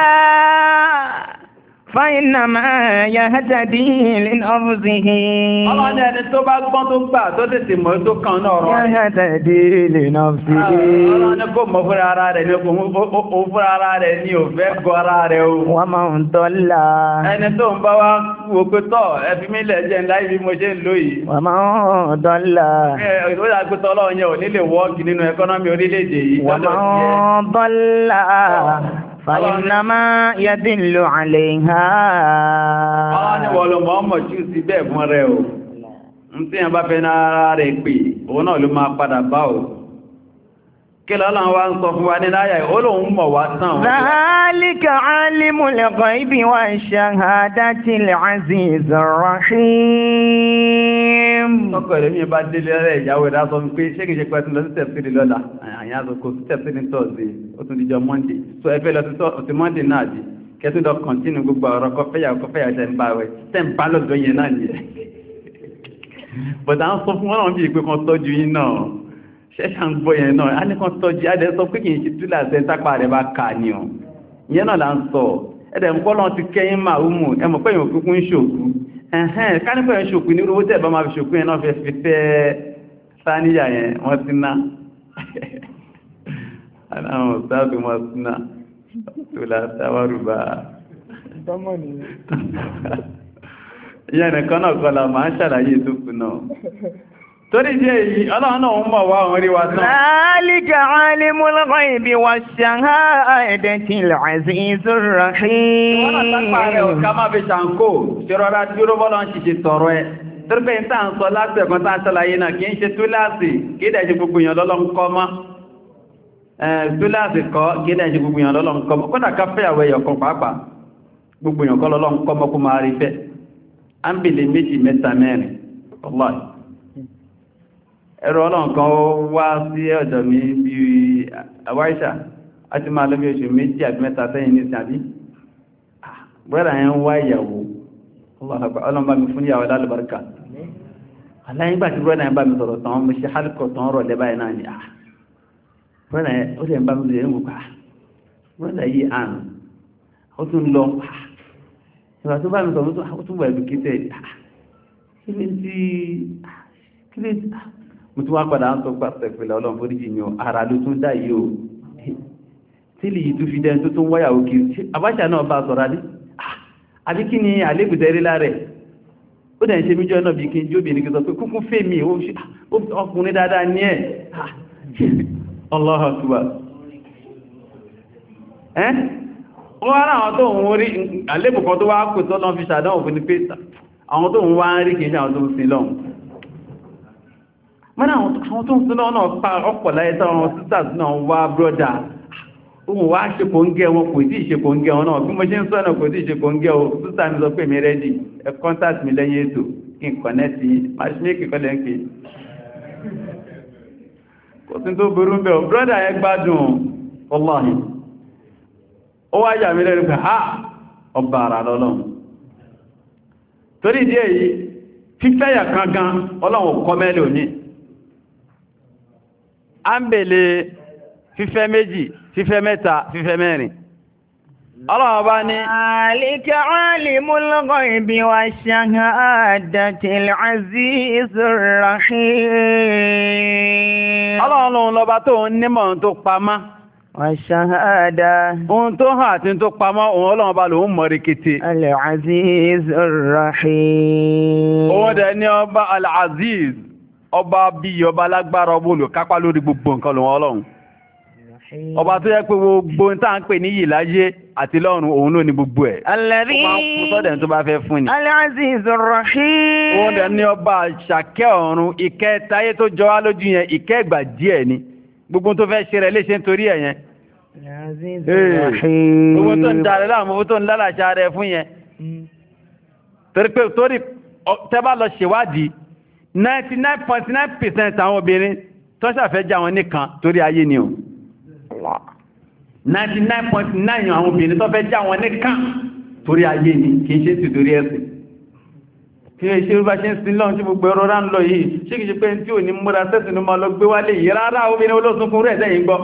fáìnàmà yahtadi li nafsihi. Ọlọ́ni ẹni tó bá gbọ́n tó gbà tó tètè mọ̀ tó kàn náà rọ̀. Yahtadi li nafsihi. Ọlọ́ni kò mọ̀ fúnra ara rẹ̀ ní kò fúnra ara rẹ̀ ní ò fẹ́ gọ ara rẹ̀ o. Wa man dalla. Ẹni tó ń bá wá wò pé tọ́ ẹbí mi lẹ̀ jẹ́ ńlá ibi mo ṣe ń lò yìí. Wa man dalla. Ìrora pé tọ́lọ́ yẹn ò nílè wọ́ọ̀kì nínú ẹkọ́nọ́mì orílẹ̀-èdè yìí. Wa man dalla. Fàyínàmá yadillu alayha. Ọlọ́run ni wọ́n lọ mọ́ tí ó sì bẹ́ẹ̀ fún rẹ̀ o. Ń tí yẹn bá fẹ́ náà rẹ̀ pè, òun náà ló máa padà bá o. Kí lọ́lọ́run wá ń sọ fún wa ní láyà olóhun mọ̀ wá tán. Zalika alimul ghaibi wash-shahadatil azizur rahim. Ọkọ̀ rẹ̀ mi bá délé rẹ̀ ìyàwó ẹ̀dá sọ pé ṣé kìí ṣe pẹ́ tún lọ sí tẹ̀sílì lọ́la. Àyàn àti kò sí tẹ̀sílì tọ́ọ̀sì, ó tún dijọ́ Monday. So ẹ fẹ́ lọ sí Monday náà di. Kẹ́tún lọ kọ̀ntínú gbogbo ọ̀rọ̀ kọfẹ́yà tẹ̀ ń bá wẹ̀. Tẹ̀ ń bá lọ́dọ̀ yẹn náà nìyẹn. Bọ̀dà ń sọ fún wọn náà bí ìpé kan tọ́jú yín náà. Ṣẹ́ṣà ń gbọ́ yẹn náà. A ní kan tọ́jú adẹ́ sọ pé kìí ṣe túlà ṣe tápà rẹ̀ bá kà ní ọ. Ìyẹn náà là ń sọ. Ẹ̀dẹ̀ ń kọ́ lọ́n ti kẹ́yìn máa wú mú. Ẹ mọ̀ pé èèyàn kúkú ń ṣòkú. Kánípẹ̀ ń ṣòkú ní owó tẹ́ẹ̀bá máa fi ṣòkú yẹn náà fẹ́ fi tẹ́ sáníyà yẹn wọ́n ti ná. Aláwọn òsáàbí wọ́n ti ná. Tó látàwárùbá. Ìyẹn nìkan náà kọ́ la máa ń ṣàlàyé ìtókù náà. Torí jẹ́ èyí, ọlọ́run náà ń mọ̀ wá òun rí wa tán. Zalika alimul ghaibi wash-shahadatil azizur rahim. Wọ́n náà tápà rẹ̀ ò ká máa fi ṣàǹkó, ṣe rọra dúró bọ́lọ́ ń ṣiṣẹ́ sọ̀rọ̀ ẹ. Torípé ń tàà ń sọ láti ẹ̀kan tàà ṣàlàyé náà kìí ṣe túláàsì, kìí dẹ̀ ṣe gbogbo èèyàn lọ́lọ́ ń kọ́ mọ́. Túláàsì kọ́, kìí dẹ̀ ṣe gbogbo èèyàn lọ́lọ́ ń kọ́ mọ́. Kódà ká fẹ́yàwó ẹ̀yọ̀ kan pàápàá, gbogbo èèyàn kọ́ lọ́lọ́ ń kọ́ mọ́ kó máa rí fẹ́. À ń bèlè méjì mẹ́ta mẹ́rin, wallahi. Ẹ̀rọ ọlọ́run kan wá sí ọ̀dọ̀ mi bí àwáìṣà a ti máa lọ bí oṣù méjì àbí mẹ́ta sẹ́yìn ní ìsìn àbí brọ́dà yẹn ń wá ìyàwó ọlọ́mbà mi fún ìyàwó lálùbáríkà aláyíngbà tí brọ́dà yẹn bá mi sọ̀rọ̀ tán mo ṣe hálùkọ̀ tán rọ̀ lẹ́bàá yẹn náà ni brọ́dà yẹn ó lè ń bá mi lè ń wò brọ́dà yìí àrùn ó tún lọ ìgbà tó bá mi sọ̀rọ̀ ó tún wà ìbùkítẹ̀ kí lè mo tún wá padà ń sọ pàṣẹ pẹ̀lú ọlọ́run foríjì mi ò ara ló tún dá yìí o tí lè yìí tún fi dẹni tó tún wáyàwó kiri Abacha náà bá sọ̀rọ̀ adé àbí kí ni àlébùtẹ́rí láàrẹ̀ ó dẹ̀ ń ṣe míjọ́ náà bí kí n jóbi ní kí sọ pé kúkú fẹ́ mi ọkùnrin dáadáa ní ẹ̀ Allahu Akbar wọ́n rá àwọn tó ń rí àlébùkan tó wá kò tọ́lọ́ fi ṣàdánwò fún ní pé àwọn tó ń wá ń rí kìí ṣe àwọn tó ń sin lọ́hùn mọ́nà àwọn tó ń sin lọ́hùn náà pa ọ̀pọ̀ láyé táwọn sisters náà wá brọ́dà ohun wá ṣe kò ń gẹ́ wọn kò tí ì ṣe kò ń gẹ́ wọn náà bí mo ṣe ń sọ́nà kò tí ì ṣe kò ń gẹ́ o sísà mi sọ pé mi rẹ́dì ẹ contact mi lẹ́yìn ètò kí n connect matchmake kọ́lẹ̀ ń pè kò sí tó burú ń bẹ̀ o brọ́dà ẹ gbádùn wallahi ó wá yà mí lẹ́nu pé ha ọba ara lọ́lọ́run torí ìdí èyí fífẹ́yà kan gan ọlọ́run kọ́ mẹ́lẹ̀ òní a ń bèèrè fífẹ́ méjì fífẹ́ mẹ́ta fífẹ́ mẹ́rin ọlọ́run bá ní alika alimul ghaibi wa shahadatil azizur rahim ọlọ́run lọ́ba tó ń nímọ̀ tó pamá wàṣáhádá ohun tó hàn àti tó pamọ́ ohun ọlọ́run bá lòun mọ̀ rikiti al-aziz ar-rahim ohun dẹ̀ ní ọba al-aziz ọba bí ọba lágbára ọba olùkápá lórí gbogbo nǹkan lòun ọlọ́run ọba tó yẹ pé gbogbo ń tàà ń pè ní yìí láyé àti lọ́run òun ló ní gbogbo ẹ̀ alladhi al-aziz ar-rahim ohun dẹ̀ ní ọba ṣàkẹ́ ọ̀run ìkẹ́ táyé tó jọ wá lójú yẹn ìkẹ́ ìgbà díẹ̀ ni gbogbo tó fẹ́ ṣe rẹ̀ léṣe nítorí ẹ̀yẹn owó tó ń darí láàmú owó tó ń lálàṣà rẹ̀ fún yẹn torí pé torí tẹ́bá lọ ṣèwádìí 99.9% àwọn obìnrin tó ṣàfẹ́ já wọn nìkan torí ayé ni o 99.9 àwọn obìnrin tó fẹ́ já wọn nìkan torí ayé ni kì í ṣe sí torí ẹ̀sìn kí ẹ ṣe bá ṣe ń sin lọ́n tí gbogbo ẹ̀rọ rán lọ yìí ṣé kìí ṣe pé tí ò ní múra sẹ́sìn ní máa lọ gbé wálé yìí rárá obìnrin olóṣùnkún rẹ̀ sẹ́yìn gbọ́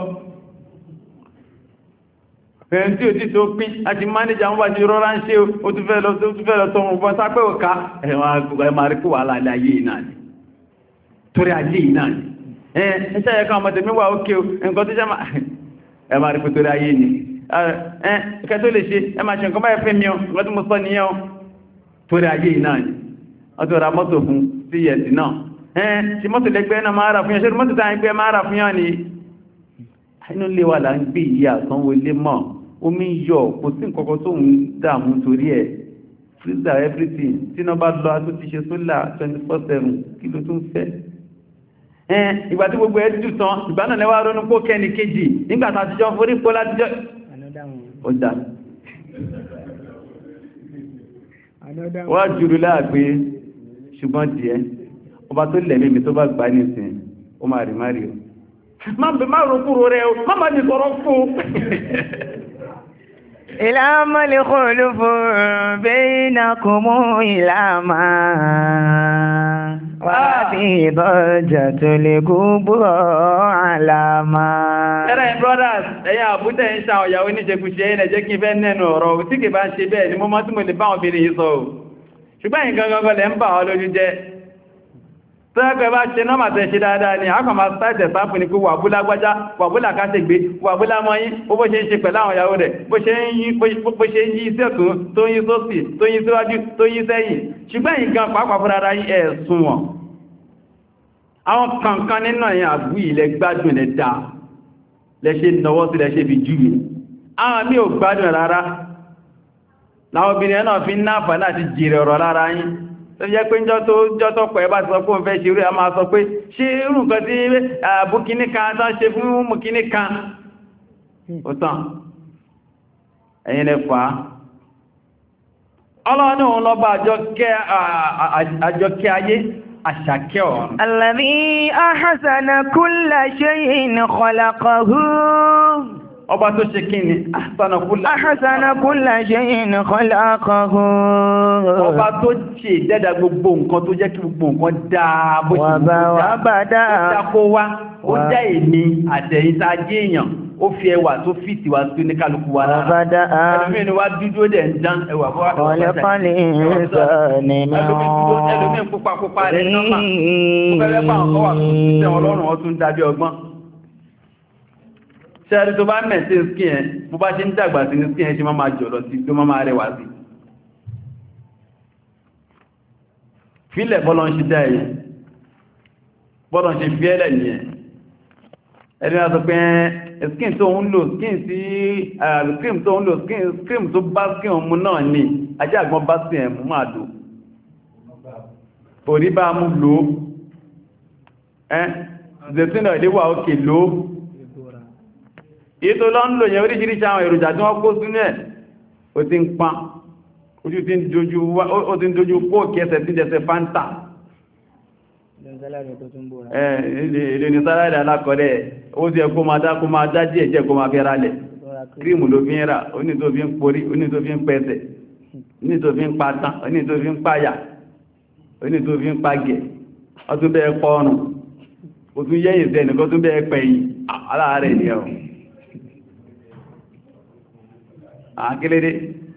ẹ̀yìn tí ò tí tó pín àti mánéjà wọn bá ti rọra ń ṣe ó tún fẹ́ lọ tọrùn bọ́ sápẹ́ òká ẹ̀wọ̀n máa rí kó wà láàlẹ́ ayé yìí náà ni torí ayé yìí náà ni ẹ ṣe ẹ̀ka ọmọdé mi wà ókè nǹkan tó ṣe ẹ máa rí pé torí ayé ni ẹ̀kẹ́ tó lè ṣe ẹ máa ṣe nǹkan báyẹ̀ fẹ́ mi ọ nǹkan tó mo sọ nìyẹn torí ayé yìí náà ni wọ́n tó ra mọ́tò fún sí yẹ̀sì náà ṣe mọ́tò lẹ́gbẹ́ náà máa rà fún yẹn ṣe mọ́tò tàà ń gbé máa rà fún yẹn ni inú lè wà là ń gbé ìyá àtánwò ilé mọ́ omi yọ kò sí nǹkan tó ń dààmú torí ẹ̀ freezer everything tí náà bá lọ tó ti ṣe sólà 24/7 kí ló tún fẹ́ ìgbà tí gbogbo ẹ̀ dùn tán ìgbà náà lẹ́wà ronú pó kẹ́ni kejì nígbà tá àtijọ́ forí pó látijọ́ ọjà wọ́n jùrù láàgbé ṣùgbọ́n díẹ̀ ọba tó lẹ̀mí mi tó bá gbá ní ìsìn ó máa rí máa rí o má bẹ má rò kúrò rẹ o má má ní sọ̀rọ̀ fún ìlàmà lè kọlù fún bainakum ìlàmà wà bí ìbọ̀jà tó lè gúgbọ́ àlàmà. ẹ̀rẹ́ brothers ẹ̀yà àbútẹ̀ ń ṣàwọn ìyàwó níṣekúṣe ẹ̀nà jẹ́ kí n fẹ́ nẹ́nu ọ̀rọ̀ tí kì bá ń ṣe bẹ́ẹ̀ ni mo mọ́ tí mo lè bá wọn obìnrin yìí sọ ṣùgbọ́n yìí gangan lẹ́ ń bà ọ́ lójú jẹ́ tó ẹgbẹ́ bá ṣe nọ́mà tẹ́ ṣe dáadáa ni àkọ́ máa sáìtẹ̀ sáàpù ní pé wàbúlá gbájá wàbúlá kásẹ̀gbé wàbúlá mọ́yí bó ṣe ń ṣe pẹ̀lú àwọn ìyàwó rẹ̀ bó ṣe ń yí sẹ́kùn tó yí sósì tó yí síwájú tó yí sẹ́yìn ṣùgbọ́n yìí gan pàápàá fúnra ara yín ẹ̀sùn wọn àwọn kankan nínú ẹ̀yìn àbú ilẹ̀ gbádùn ẹ̀ dáa lẹ́ṣe nọwọ́ sí lẹ́ṣe bí júwe àwọn mí ò gbádùn rárá láwọn obìnrin náà fi ń náàfà láti jèrè ọ̀rọ̀ lára yín tó jẹ́ pé jọ́ tó pẹ̀ bá sọ fún fẹ́ ṣe rí a máa sọ pé ṣe irú nǹkan tí àbúkíní kan tán ṣe fún mùkíní kan ó tán ẹ̀yin lẹ fà á ọlọ́run òun lọ́ba àjọkẹ́ ayé àṣàkẹ́ ọ̀run. Alladhi ahsana kulla shay'in khalaqahu. ọba tó ṣe kí ni ahsana kulla shay'in khalaqahu ọba tó ṣe ìdẹ́dà gbogbo nǹkan tó jẹ́ kí gbogbo nǹkan dáa bó ṣe kó wá ó dá èmi àtẹ̀yìntà jẹ́ èèyàn ó fi ẹwà tó fìtì wá tó ní kálukú wa lára ẹlòmí ni wá dúdú ó dẹ̀ ń dán ẹwà bọ́ ẹlòmí pupa rẹ̀ nọ́mà ó fẹ́rẹ́ bá ọkọ̀ wà tó ti tẹ́ ọlọ́run ọtún dábí ọgbọ́n ṣẹ́rí tó bá mẹ́sí skin ẹ bó bá ṣe ń dàgbà sí ní skin ẹ ṣe máa jọ̀lọ̀ sí tó máa rẹwà sí fílẹ̀ bọ́lọ̀ ń ṣe dá ẹ̀yẹ bọ́lọ̀ ń ṣe fi ẹ́lẹ̀ nìyẹn ẹni láti pé skin tó ń lò skin sí cream tó ń lò cream tó bá skin ọmọ náà ní ajá àgbọn bá skin ẹ̀mú máa lò orí bá mú lò zẹ̀tínà ìdíwà òkè lò ètò lọ ń lò yẹn oríṣiríṣi àwọn èròjà tí wọ́n kó sínú ẹ̀ ó ti ń pán ojú ti ń dojú kóòkì ẹsẹ̀ tí jẹsẹ̀ fanta ilé ní sálàdì alákọ̀ọ́lẹ̀ ó ti ẹkó máa dá díẹ̀ jẹ́ kó máa fẹ́ rálẹ̀ kírìmù ló fi ń rà oní tó fi ń porí oní tó fi ń pẹsẹ̀ oní tó fi ń patán oní tó fi ń páyà oní tó fi ń pagẹ̀ ọtún bẹ́ẹ̀ pọ́ọ̀nù ó tún yẹ́yìn sẹ́ni kó tún bẹ́ẹ̀ pẹ̀yìn aláàárẹ̀ ni ẹ̀rùn àkílédé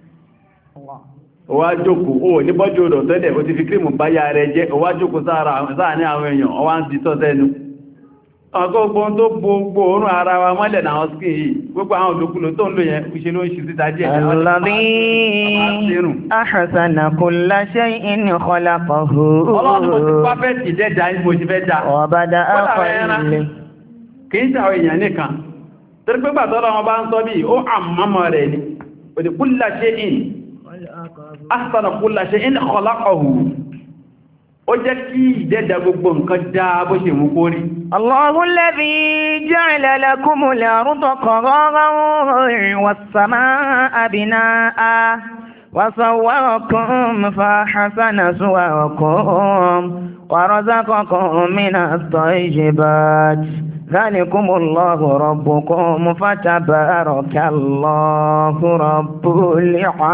ọwá jókòó ó ní bọ́jú odò tẹ́lẹ̀ ó ti fi kírìmù báyá rẹ jẹ́ ọwá jókòó sáà ní àwọn èèyàn ọwá ń di tọ́sẹ́nu ọgọ́gbọ́ tó gbogbo orún ara wa mọ́lẹ̀ náà skin yìí gbogbo àwọn olùkúlò tó ń lò yẹn ìṣe ló ń ṣe síta díẹ̀ alladhi ahsana kulla shay'in khalaqahu ọlọ́run mo ti pàfẹ́tì dẹ́dà mo ti fẹ́ dá ọ̀bádá àkọlẹ̀ kì í ṣàwọn èèyàn nìkan torí pé gbàtọ́lọ́ wọn bá ń sọ bí ó àmọ́mọ́ rẹ̀ ni ó di kulla shay'in ahsana kulla shay'in khalaqahu ó jẹ́ kí ìdẹ́dà gbogbo nǹkan dáa bó ṣe mú kó rí. Allahu alladhi ja'ala lakumul arda qararan was-samaa'a binaa'a wa sawwarakum fa ahsana suwarakum wa razaqakum minat tayyibati dhalikumullahu rabbukum fatabarakallahu rabbul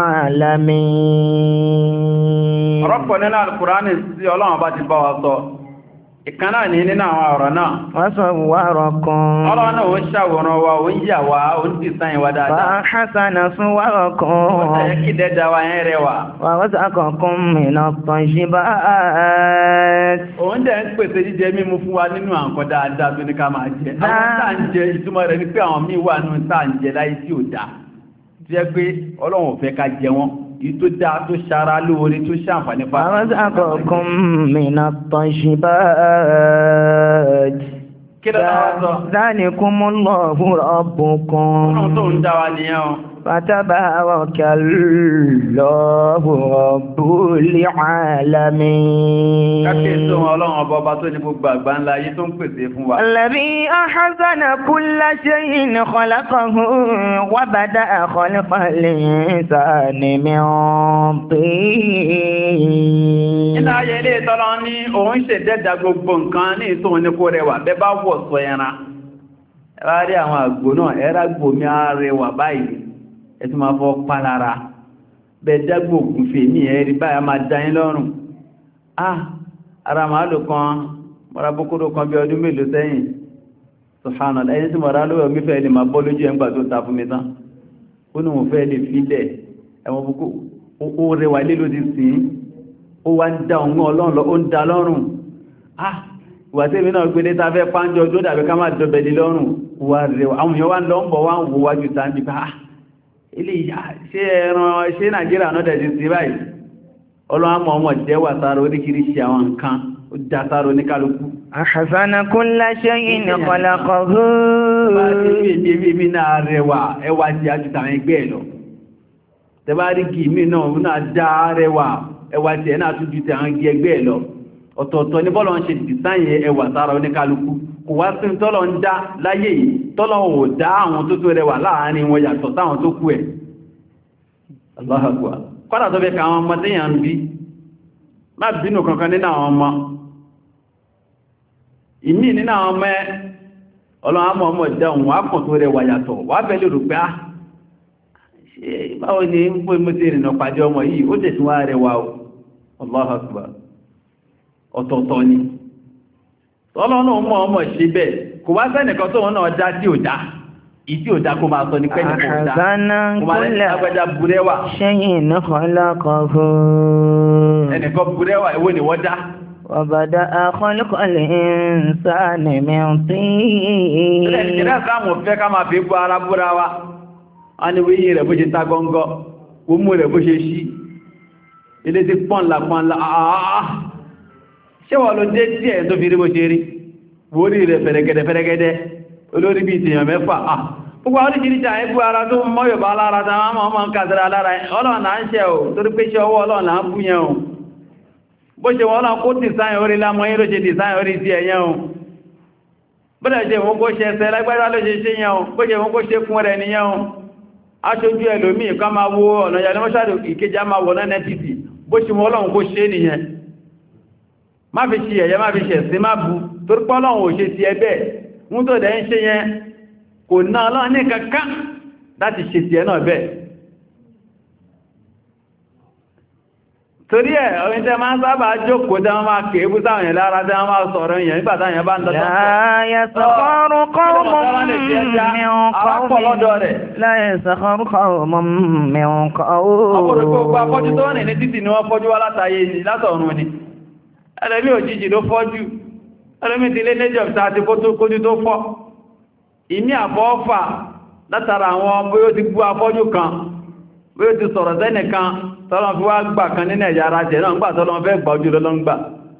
alamin. Ọ̀rọ̀pọ̀ nínú Al-Qur'ani sí Ọlọ́run bá ti bá wa sọ. Ìkaná ní nínú àwọn ọ̀rọ̀ náà. Wa sawwarakum. Ọlọ́run náà ó ṣàwòrán wa, ó ń yà wá, ó ń dìsáyìn wa dáadáa. Fa ahsana suwarakum. Ó tẹ̀yẹ kí dẹ́dà wa yẹn rẹwà. Wa razaqakum minat tayyibat. Òun dẹ̀ ń pèsè jíjẹ mímu fún wa nínú àǹkan dáadáa tó ní ká máa jẹ. Àwọn tá ń jẹ ìtumọ̀ rẹ̀ ní pé àwọn míì wà nínú tá ń jẹ láyé tí ò dáa. Jẹ́ pé Ọlọ́run ò fẹ́ ká jẹ wọ́n. Ìtò dáa tó ṣara lóore tó ṣàǹfàní fún wa. Wa razaqakum minat tayyibat. Kí ló dáa sọ? Dhalikumullahu rabbukum. Ọlọ́run tó ń dá wa nìyẹn o. Fatabarakallahu rabbul alamin. Kákẹ́ tó wọn Ọlọ́run ọba tó ní gbogbo àgbà ńlá ayé tó ń pèsè fún wa. Alladhi ahsana kulla shay'in khalaqahu wa bada'a khalqal insani min tin. Iná ayé ilé ìtọ́lọ ní òun ṣe dẹ́dà gbogbo nǹkan ní ìtòun ní kó rẹwà bẹ́ bá wọ̀ sọ ẹran. Ẹ bá rí àwọn àgbò náà, ẹ̀rá gbòmí arẹwà báyìí. Ẹtù máa fọ́ pálára bẹ dágbò gùnfè ní ẹ̀rí báyà máa dáyín lọ́rùn. Ara màálù kan mọ́ra bókúrò kan bí ọdún mélòó sẹ́yìn Subhanallah ẹni tí mọ̀rá lówẹ̀ omi fẹ́ lè máa bọ́ lójú ẹgbà tó ta fún mi tán ó ní wọ́n fẹ́ lè fílẹ̀ ẹwọ́n bókú ó rẹwà lé ló ti sìn ó wá ń dá ọ̀gbọ́n ọlọ́run lọ ó ń da lọ́rùn. Ìwà tí èmi náà gbé létà fẹ́ pàǹjọ tó dàbí ká má dọ̀bẹ̀lì lọ́rùn wà rẹwà àwọn èèyàn wá ń lọ ń bọ̀ wá ń wo wájú ta níbi ká ilé ṣe ẹran ṣe Nàìjíríà náà dẹ̀ ti sí báyìí ọlọ́wọ́ mọ̀ ọmọ jẹ́wà sára oríṣiríṣi àwọn nǹkan ó já sára oníkálukú. Ahsana kulla shay'in khalaqahu. Bá ti fi èmi náà rẹwà ẹwà tí a jù tàwọn ẹgbẹ́ ẹ̀ lọ. Tẹ́bá rí kì mí náà dá rẹwà ẹwà tí ẹ náà tún ju tàwọn ẹgbẹ́ ẹ̀ lọ. Ọ̀tọ̀ọ̀tọ̀ ní bọ́lọ̀ ń ṣe dìsáyìn ẹwà sára oníkálukú. Kò wá sí tọ́lọ̀ ń dá láyé yìí tọ́lọ̀ ò dá àwọn tó tó rẹwà láàárín wọn yàtọ̀ sáwọn tó kú ẹ̀. Allahu Akbar. Kọ́dà tó fẹ́ ka àwọn ọmọ tíyàn ń bí má bínú kankan nínú àwọn ọmọ ìmí nínú àwọn ọmọ ọlọ́run àmọ́ ọmọ ìdáhùn wà kàn tó rẹ̀ wà yàtọ̀ wà bẹ̀lẹ̀ rò pé ṣe báwo ni ń pè mú sí ìrìnà pàdé ọmọ yìí ó tẹ̀sí wá rẹ̀ wà ó Allahu Akbar ọ̀tọ̀ọ̀tọ̀ ni ọlọ́run mọ́ ọmọ ṣe bẹ́ẹ̀ kò wá sẹ́nìkan tó wọn náà dá tí ò dá ìdí ò dá kó máa sọ ní pẹ́lú kò dá kò máa lẹ́sìn agbẹ́dá burẹ́wà شيء خلقه ẹnìkan burẹ́wà èwo ni wọ́n dá وبدأ خلق الإنسان من طين ìrẹ́ sáàmù fẹ́ ká máa fi gbọ́ ara búra wa a ní wíyí rẹ̀ bó ṣe ta gọ́ngọ́ ó mú rẹ̀ bó ṣe ṣí ilé ti pọ́nlá àà ṣé wọ́n ló dé díẹ̀ tó fi rí bó ṣe rí wórí rẹ̀ fẹ̀rẹ̀gẹ̀dẹ̀ olórí bí ìtìyàn mẹ́fà gbogbo àwọn oríṣiríṣi àìbú ara tó mọ́yọ̀bá alára táwọn ọmọ ń kàtàrà alára ọlọ́ọ̀nà ń ṣe ò torí pé ṣe ọwọ́ ọlọ́ọ̀nà ń bú yẹn ò bó ṣe wọ́n náà kó dìsáyìn orí lámọ́ yí ló ṣe dìsáyìn orí sí ẹ̀yẹn ò bọ́dẹ̀ ṣe wọ́n kó ṣe ẹsẹ̀ lágbádá ló ṣe ṣe yẹn ò bó ṣe wọ́n kó ṣe fún rẹ̀ nìyẹn ò aṣojú ẹlòmíì kan máa wo ọ̀nà ìyá lọ́mọ́ṣàdù ìkejì á máa wọ̀ náà nẹ́tìtì bó ṣe wọ́n lọ́hùn kó ṣe nìyẹn má fi ṣe ẹ̀yẹ má fi ṣẹ̀ sí má bu torí pé Ọlọ́run ò ṣe ti ẹbẹ́ ń tó dẹ̀ ń ṣe yẹn kò ná Ọlọ́run ní kankan láti ṣe ti ẹ náà bẹ́ẹ̀ torí ẹ̀ ọ̀rin tẹ́ máa ń sábà jókòó tẹ́ wọ́n máa kèé bú sáwọn yẹn lára tẹ́ wọ́n máa sọ̀rọ̀ yẹn nígbà táwọn yẹn bá ń lọ لا يسخر قوم من قوم ẹlẹ́mí òjijì ló fọ́jú ẹlẹ́mí ti lé lẹ́jọ̀ tàà ti kójú tó fọ́ ìmí àfọ́ọ́fà látara àwọn bóyó ti bú afọ́jú kan bóyó ti sọ̀rọ̀ sẹ́nìkan tọ́lọ́n fi wá gbà kan nínú ẹ̀yà ara jẹ̀ náà gbà tọ́lọ́n fẹ́ gbà ojú lọ́lọ́n gbà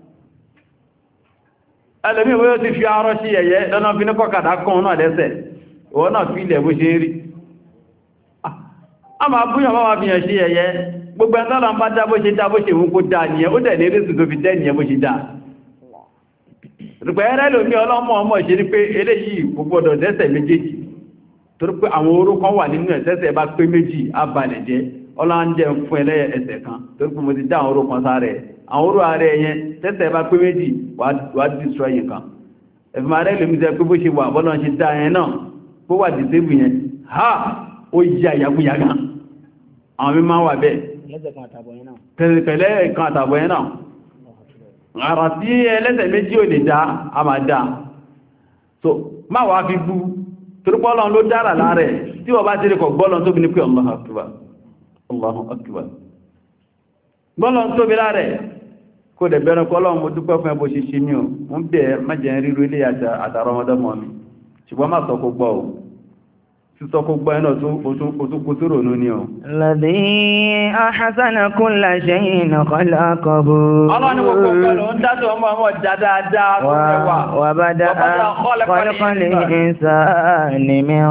ẹlẹ́mí bóyó ti fi arọ́ sí ẹ̀yẹ lọ́nà fi ní kọ́kàdá kan náà lẹ́sẹ̀ ìwọ náà fi ilẹ̀ bó ṣe rí a máa búyàn máa fi hàn sí ẹ̀yẹ gbogbo ẹ̀ntọ́lọ ń bá dá bó ṣe wọ́n kó dá ní ẹ ó dẹ̀ ní rísù tó fi dẹ́ ní ẹ bó ṣe dá rùpẹ̀ ẹ̀rẹ́ lómi ọlọ́mọ ọmọ ṣe rí pé eléyìí kò gbọdọ̀ dẹ́sẹ̀ méjèèjì torí pé àwọn orúkọ wà nínú ẹ̀sẹ̀sẹ̀ bá pé méjì abalẹ̀ jẹ́ ọlọ́njẹ́ fún ẹlẹ́yẹ ẹsẹ̀ kan torí pé mo ti dá àwọn orúkọ sáré àwọn orú ààrẹ yẹn tẹ́sẹ̀ bá pé méjì wà destroy yẹn kan ẹ̀fìmọ̀ rẹ̀ lómi sẹ pé bó ṣe wà bọ́lọ́ ṣe dá yẹn náà bó wà disable yẹn ha ó yí àyàgbéyà gan àwọn mi máa wà bẹ́ẹ̀ pẹ̀lẹ́ kan àtàbọ̀ yẹn náà ara tí ẹlẹ́sẹ̀ méjì ò lè dá a máa dá so má wá fi bú torípọ́lọ́n ló dára láàrẹ̀ tí wọ́n bá ti rí kọ gbọ́lọ́n tóbi ní pé Allahu Akbar Allahu Akbar gbọ́lọ́n tóbi láàrẹ̀ kó dẹ̀ bẹ̀rẹ̀ kọ́lọ́n mo dúpẹ́ fún ẹbò ṣiṣẹ́ mi ò ń bẹ̀ mẹ́jẹ̀ ríru ilé àtàrọmọdọ́mọ mi ṣùgbọ́n má sọ kó gbọ́ ò sísọ kó gbọ́ ẹ̀nà tó kó tó rònú ní ọ. Alladhi ahsana kulla shay'in khalaqahu. Ọlọ́ni gbogbo pẹ̀lú ń dátọ̀ ọmọ dáadáa tó rẹwà. Wa bada'a khalqal insani min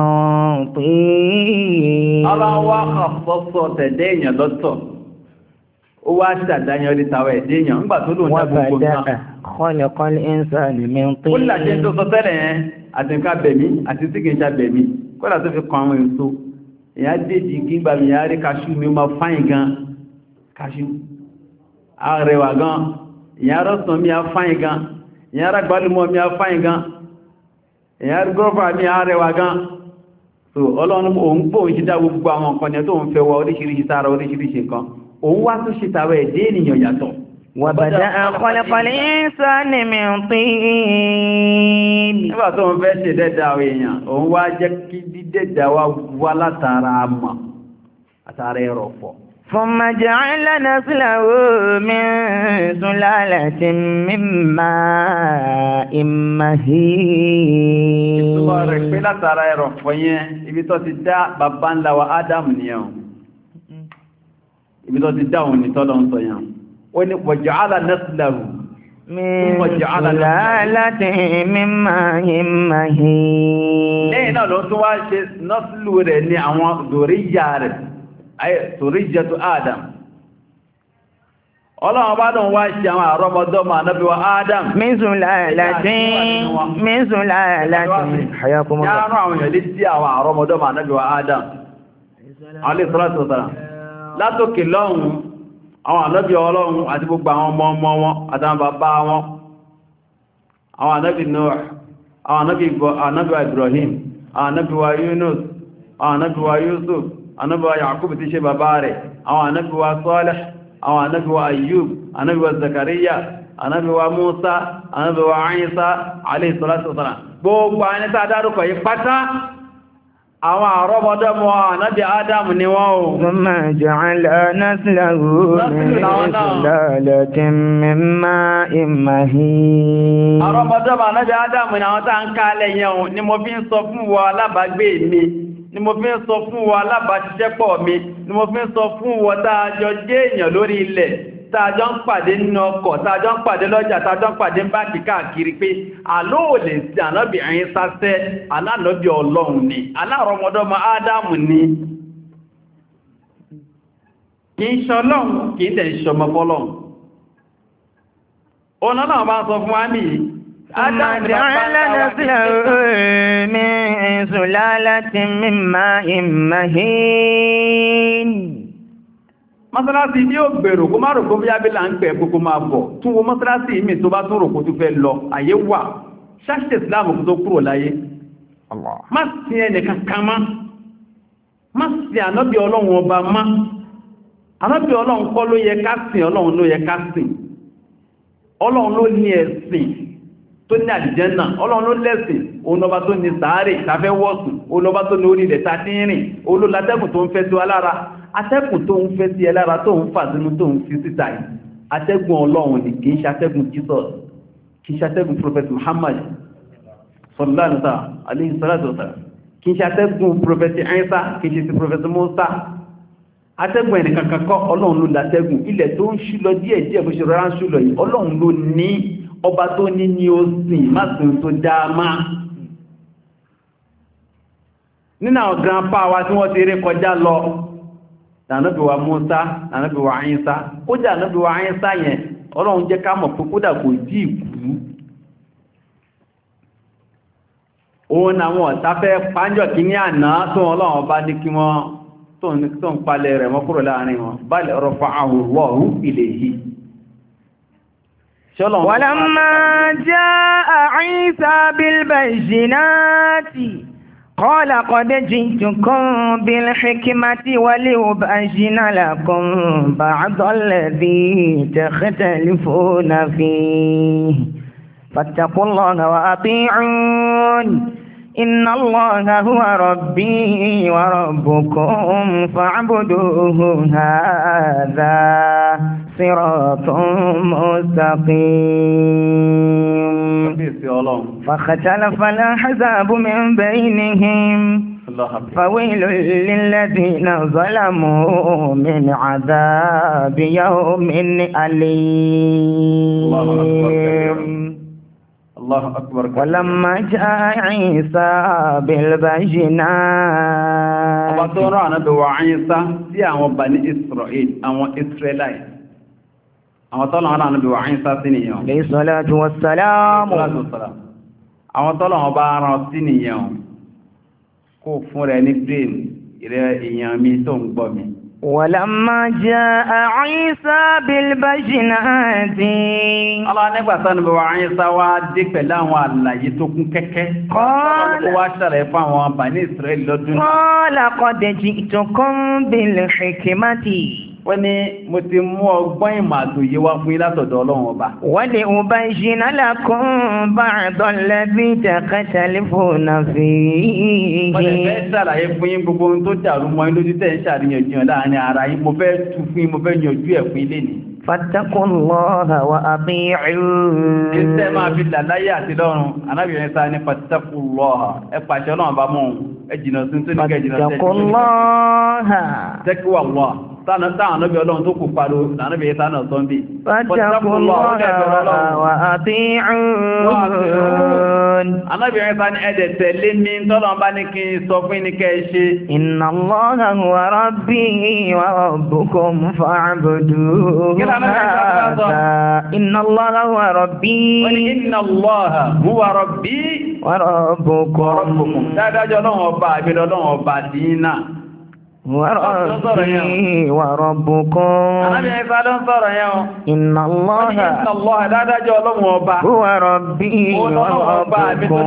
tin. Ọlọ́wọ́ àfọ́sọ̀ tẹ̀dẹ́ èèyàn lọ́tọ̀. Ó wá ṣàdáyàn orí tàwẹ̀ ẹ̀dẹ́ èèyàn nígbà tó lòun dá gbogbo náà. Wa bada'a khalqal insani min tin. Ó làjẹ́ tó sọ tẹ́lẹ̀ yẹn àti nǹkan bẹ̀mí àti tí kìí ṣe bẹ̀mí. Kọ́lá tó fi kan àwọn èso èyàn déjì gígbà mi yà rí kaṣú mi ma fáyìn gan kaṣú àrẹwà gan èyàn rọ́sàn mi a fáyìn gan èyàn rá gbálùmọ́ mi a fáyìn gan èyàn rí gọ́fà mi àrẹwà gan so ọlọ́run òun gbóhun ṣe dá gbogbo àwọn nǹkan ni tó ń fẹ́ wọ oríṣiríṣi sára oríṣiríṣi nǹkan òun wá tó ṣe tàwẹ̀ ẹ̀dẹ́ ènìyàn yàtọ̀ وبدأ خلق الإنسان من طين. Nígbà tó ń fẹ́ ṣe dẹ́dà èèyàn, òun wá jẹ́ kí dídẹ́dà wá látara àmà, àtàrà ẹrọ̀fọ̀. ثم جعل نسله من سلالة من ماء مهين. Ìtumọ̀ rẹ̀ pé látara ẹrọ̀fọ̀ yẹn, ibi tó ti dá bàbá ńlá wa Ádámù nìyẹn. Ibi tó ti dá òun ní tọ́lọ́ ń sọ yẹn. وجعل نسله من سلالة من ماء مهين. lẹ́yìn náà ló tún wá ṣe nọ́sílù rẹ̀ ní àwọn zòríyà rẹ̀ ayé zòríyàtò Adam ọlọ́run bá dùn wá ṣe àwọn àrọ́mọdọ́mọ ànábì wa Adam من سلالة حياكم الله yàrá àwọn èèyàn lè sí àwọn àrọ́mọdọ́mọ ànábì wa Adam alayhi salatu wa salam látòkè lọ́hùn àwọn ànábì ọlọ́run àti gbogbo àwọn ọmọ wọn àtàwọn bàbá wọn àwọn ànábì Nuh àwọn ànábì wa Ibrahim, àwọn ànábì wa Yunus, àwọn ànábì wa Yusuf, ànábì wa Yakub tí ṣe bàbá rẹ̀, àwọn ànábì wa Salih, àwọn ànábì wa Ayyub, ànábì wa Zakariya, ànábì wa Musa, ànábì wa Isa alayhi salatu wa salam. Gbogbo ẹni tá dárúkọ yìí pátá àwọn àrọ́mọdọ́mọ ànábì Ádámù ni wọ́n o. Thumma ja'ala naslahu min sulalatin min ma'in mahin. Àrọ́mọdọ́mọ ànábì Ádámù ni àwọn tá ń kálẹ̀ yẹn ni mo fi ń sọ fún wa alábàágbé mi, ni mo fi ń sọ fún wa alábàáṣiṣẹ́pọ̀ mi, ni mo fi ń sọ fún wa tààjọ jẹ́ èèyàn lórí ilẹ̀, tààjọ ń pàdé nínú ọkọ̀, tààjọ ń pàdé lọ́jà, tààjọ ń pàdé ń báńkì káàkiri pé àlóòlè sí ànábì Ìsá sẹ́ alánàbì Ọlọ́run ni, alárọmọdọ́mọ Ádámù ni. Kì í ṣọlọ́run, kì í tẹ̀ ṣọmọ fọ́lọ́run. Ọ̀nà náà bá sọ fún wa nìyí. Ádámù ja'ala naslahu min sulalatin min ma'in mahin. Mọ́sálásí ní ó gbèrò kó má rò kó bí ábílà ń pẹ̀ kókó máa bọ̀. Tún wo mọ́sálásí ìmì tó bá tún rò kó tún fẹ́ lọ, àyè wà. Ṣáṣẹ̀ ìsìláàmù kó tó kúrò láyé. Má sí ẹnì kankan má. Má sí ànábì Ọlọ́run ọba má. Ànábì Ọlọ́run kọ́ ló yẹ ká sìn, Ọlọ́run ló yẹ ká sìn. Ọlọ́run ló ní ẹ̀sìn tó ní àlìjẹ́nà, Ọlọ́run ló lẹ́sìn, òun lọba tó ní sàárè tàfẹ́ wọ́sùn, òun lọba tó ní orí ilẹ̀ ta tí ń rìn, òun ló látẹ́kùn tó ń fẹ́ tó alára. Atẹ́gùn tó ń fẹ́ sí ẹlára tó ń fà sínú tó ń fi síta yìí, atẹ́gùn Ọlọ́run ni, kìí ṣe atẹ́gùn Jesus, kìí ṣe atẹ́gùn Prophet Muhammad sallallahu alayhi salatu wa sallam, kìí ṣe atẹ́gùn Prophet Isa, kìí ṣe sí Prophet Musa. Atẹ́gùn ẹni kankan kọ́, Ọlọ́run ló látẹ́gùn. Ilẹ̀ tó ń ṣú lọ díẹ̀ díẹ̀ bó ṣe rọra ń ṣú lọ yìí, Ọlọ́run ló ní, ọba tó ní ní ó sìn, má sìn tó dáa má. Nínú àwọn grandpa wa tí wọ́n ti rí kọjá lọ, ànábì wa Musa, ànábì wa Isa, ó jẹ́ ànábì wa Isa yẹn, Ọlọ́run jẹ́ ká mọ̀ pé kódà kò jí ìkú. Òun àwọn ọ̀tá fẹ́ pàájọ̀ kí ní àná tó Ọlọ́run bá ní kí wọ́n tó ń palẹ̀ rẹ̀ mọ́ kúrò láàrin wọn, bal rafa'ahu Allahu ilayhi. Walamma ja'a Isa bil bayyinati قال قد جئتكم بالحكمة ولأبين لكم بعض الذي تختلفون فيه فاتقوا الله وأطيعون إن الله هو ربي وربكم فاعبدوه هذا صراط مستقيم فاختلف الأحزاب من بينهم فويل للذين ظلموا من عذاب يوم أليم الله أكبر. ولما جاء عيسى بالبينات أبطر أنا بوعيسى في أمو بني إسرائيل أمو إسرائيل أمو طلع أنا بوعيسى سنيهم عليه الصلاة والسلام أمو طلع بارا سنيهم كفر نبرين إلى إيامي تنبمي. ولما جاء عيسى بالبينات Allah nígbà tán bí wà Ìsá wá dé pẹ̀lú àwọn àlàyé tó kún kẹ́kẹ́. Kọ́ọ̀lá wá ṣàlàyé fún àwọn Bani Israeli lọ́dún. Qala qad ji'tukum bil hikmati. Wọ́n ní mo ti mú ọgbọ́n ìmọ̀ àtòyé wá fún yín látọ̀dọ̀ Ọlọ́run Ọba. Wa li ubayyina lakum ba'da alladhi takhtalifuna fihi. Wọ́n lè fẹ́ ṣàlàyé fún yín gbogbo ohun tó dàrú mọ́ yín lójú tẹ́ ń ṣàríyànjiyàn láàárín ara yín. Mo fẹ́ tú fún yín, mo fẹ́ yanjú ẹ̀ fún yín lénìí. Fattaqullaha wa ati'un. Ìṣẹ́ máa fi làláyé àti lọ́run, anábìrin sáà ní fattaqullaha. Ẹ pàṣẹ Ọlọ́run bá mọ́ ẹ jìnà sí tó ní kẹ jìnà sí. Fattaqullaha. Taqwallah. Táwọn anábì Ọlọ́run tó kù pàdó, anábì Ìsá náà sọ ń bí. Fattaqullaha wa ati'un. Anábì Ìsá ní ẹ̀dẹ̀ tẹ̀lé ní tọ́lọ́run bá ní kí n sọ fún ní kẹ́ ṣe. Inna Allaha huwa rabbi wa rabbukum fa'buduhu. Inna Allaha huwa rabbi. Inna Allaha huwa rabbi wa rabbukum. Dáadájọ́ Ọlọ́run ọba àbílọ́ Ọlọ́run ọba dínà. وربي وربكم إن الله هو ربي وربكم